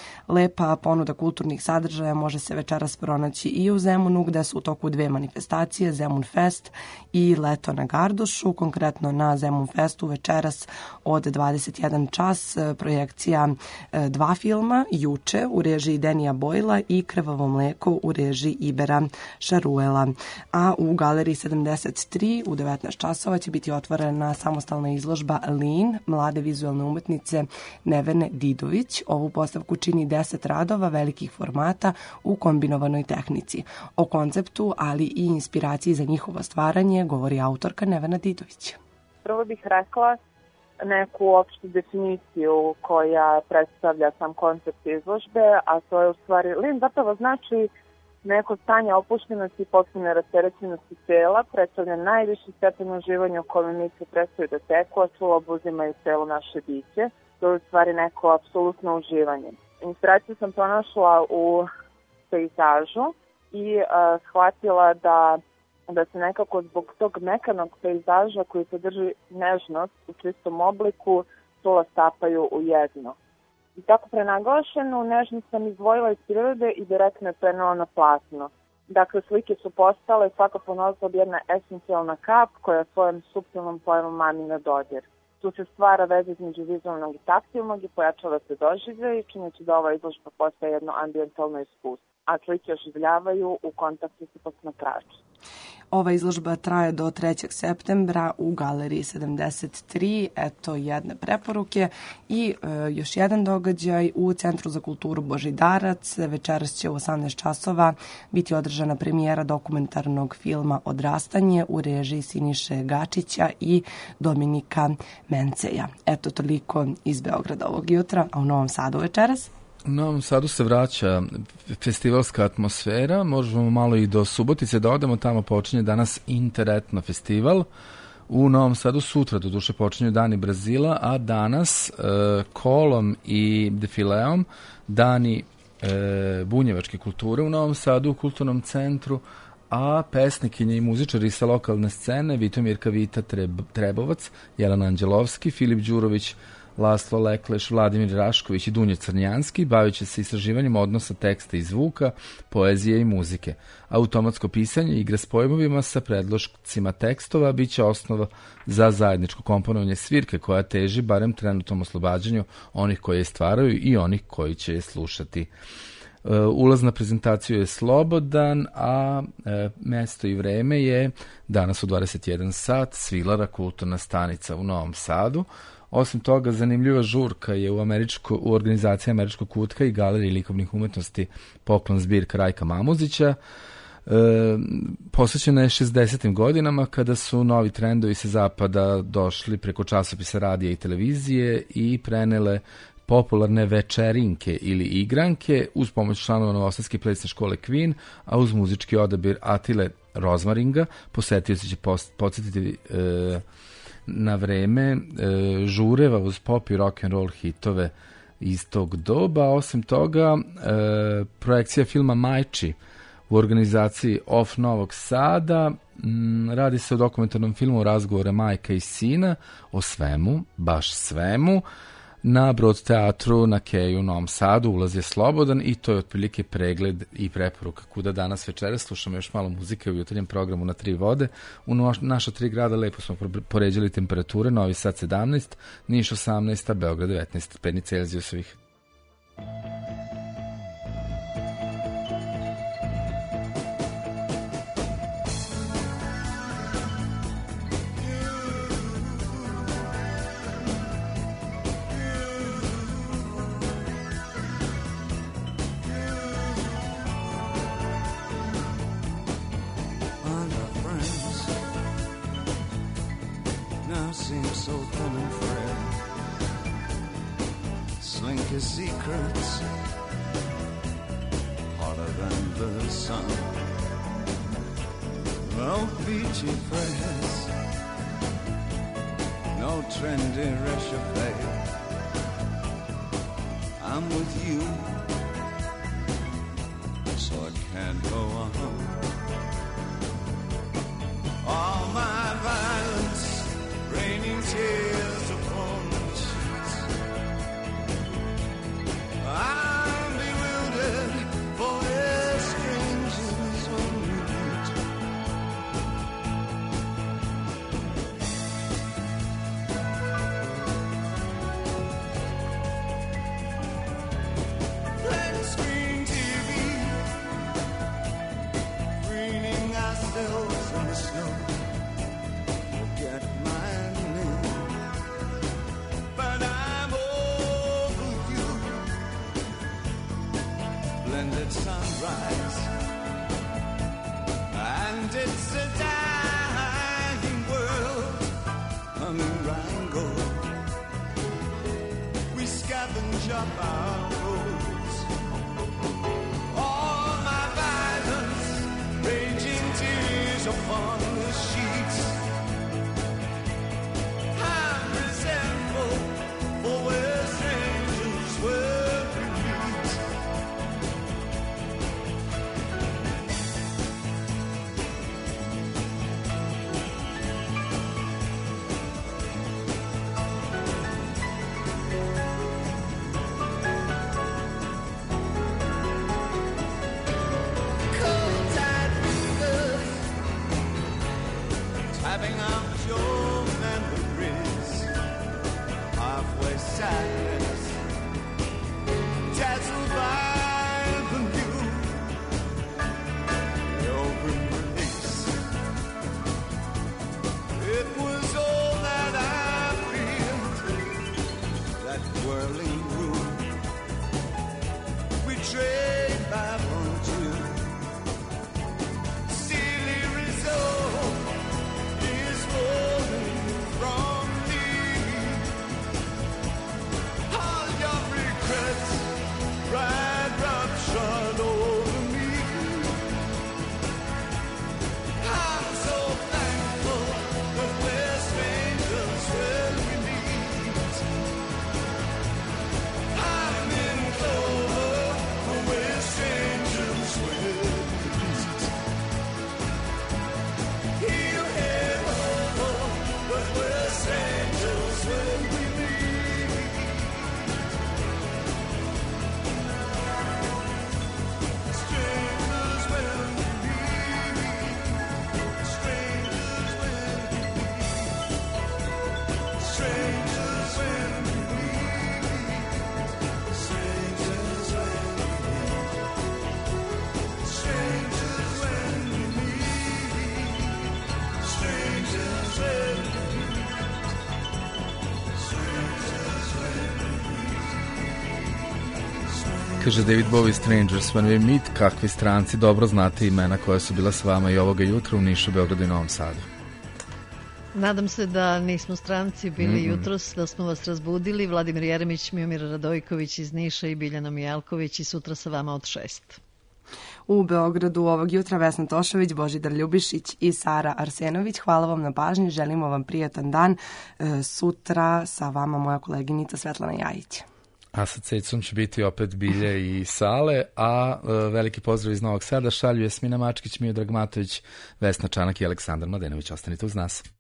Lepa ponuda kulturnih sadržaja može se večeras pronaći i u Zemunu, gde su u toku dve manifestacije, Zemun Fest i Leto na Gardušu. Konkretno na Zemun Festu večeras od dvadeset jedan čas projekcija dva filma, Juče u režiji Denija Bojla i Krvavo mleko u režiji Ibera Šaruela. A u Galeriji sedamdeset tri u devetnaest časova će biti otvorena samostalna izložba Lin, mlade vizualne umetnice Nevene Didović. Ovu postavku čini deset radova velikih formata u kombinovanoj tehnici. O konceptu, ali i inspiraciji za njihovo stvaranje govori autorka Nevena Didović. Prvo bih rekla neku opštu definiciju koja predstavlja sam koncept izložbe, a to je u stvari Lin zapravo znači neko stanje opuštenosti i potpune rasterećenosti tela, predstavlja najviši stepen uživanja u kome misli prestaju da teku, a slobodno uzimaju celo naše biće. To je u stvari neko apsolutno uživanje. Inspiraciju sam pronašla u pejzažu i uh, shvatila da da se nekako zbog tog mekanog pejzaža koji sadrži nežnost u čistom obliku sula stapaju u jedno. I tako prenaglašenu nežnost sam izdvojila iz prirode i direktno je prenela na platno. Dakle, slike su postale svaka ponosla jedna esencijalna kap koja svojom suptilnom pojemom mami na dodir. Tu se stvara veza između vizualnog i taktilnog i pojačava se doživljaj, čineći da ova izložba postaje jedno ambijentalno iskustvo, a slike oživljavaju u kontaktu sa posmatračem. Ova izložba traje do trećeg septembra u Galeriji sedamdeset tri. Eto jedne preporuke i e, još jedan događaj u Centru za kulturu Božidarac. Večeras će u osamnaest časova biti održana premijera dokumentarnog filma Odrastanje u režiji Siniše Gačića i Dominika Menceja. Eto toliko iz Beograda ovog jutra, a u Novom Sadu večeras? U Novom Sadu se vraća festivalska atmosfera, možemo malo i do Subotice da odemo, tamo počinje danas Interetno festival. U Novom Sadu sutra do duše počinju Dani Brazila, a danas e, kolom i defileom Dani e, bunjevačke kulture u Novom Sadu u kulturnom centru, a pesnikinje i muzičari sa lokalne scene Vitomirka Vita Treb, Trebovac, Jelena Anđelovski, Filip Đurović, Laslo Lekleš, Vladimir Rašković i Dunja Crnjanski bavit će se istraživanjem odnosa teksta i zvuka, poezije i muzike. Automatsko pisanje i igre s pojmovima sa predlošcima tekstova bit će osnova za zajedničko komponovanje svirke koja teži barem trenutnom oslobađanju onih koji je stvaraju i onih koji će je slušati. Ulaz na prezentaciju je slobodan, a e, mesto i vreme je danas u dvadeset jedan sat, Svilara kulturna stanica u Novom Sadu. Osim toga, zanimljiva žurka je u, američko, u organizaciji Američkog kutka i Galeriji likovnih umetnosti Poklon zbirka Rajka Mamuzića. E, posvećena je šezdesetim godinama kada su novi trendovi sa zapada došli preko časopisa, radija i televizije i prenele popularne večerinke ili igranke uz pomoć članova novosadske plesne škole Queen, a uz muzički odabir Atile Rozmaringa. Posetioci će podsjetiti e, na vreme e, žureva uz pop i rock and roll hitove iz tog doba. Osim toga, e, projekcija filma Majči u organizaciji Off Novog Sada. Mm, Radi se o dokumentarnom filmu Razgovore majka i sina, o svemu, baš svemu, na Brod teatru na Keju u Novom Sadu. Ulaz je slobodan i to je otprilike pregled i preporuka kuda danas večeras. Slušamo još malo muzike u jutarnjem programu na Tri vode. U no- naša tri grada lepo smo pro- poređali temperature. Novi Sad sedamnaest, Niš osamnaest, a Beograd devetnaest stepeni Celzijusovih. Now seems so thin and frail. Slink his secrets hotter than the sun. No beachy press, no trendy réchauffé. I'm with you, so it can't go on. All my violence, raining tears upon the sheets. I'm bewildered, for we're strangers when we meet. Flat screen T V, preening ourselves in the snow. Forget my name, but I'm over you. Blended sunrise, and it's a dying world. Humming Rango, we scavenge up our roads. All my violence, raging tears upon the sheets. I'm resentful, for we're strangers where we meet. Cold tide fingers, tapping out your memories. Halfway sadness, dazzled by the new. The open release, it was all that I feared. That whirling room, we trade by frontier. Silly resolve is falling from me. All your regrets ride roughshod over me. I'm so thankful that we're strangers when we meet. I'm in clover, but we're strangers when we meet. He'll head over, but we're strangers when we meet. Strangers when we meet. Strangers when we meet. Strangers when we meet. Strangers when we meet. Strangers when we meet. Strangers when we Kaže David Bowie, Strangers When We Meet. Kakvi stranci, dobro znate imena koja su bila s vama i ovoga jutra u Nišu, Beogradu i Novom Sadu. Nadam se da nismo stranci bili Mm-mm. jutros, da smo vas razbudili. Vladimir Jeremić, Miomir Radojković iz Niša i Biljana Mijalković i sutra sa vama od šest. U Beogradu ovog jutra Vesna Tošović, Božidar Ljubišić i Sara Arsenović. Hvala vam na pažnji, želimo vam prijatan dan. E, sutra sa vama moja koleginica Svetlana Jajić. A sa Cecom će biti opet Bilje i Sale, a e, veliki pozdrav iz Novog Sada šalju Jasmina Mačkić, Mio Dragmatović, Vesna Čanak i Aleksandar Mladenović. Ostanite uz nas.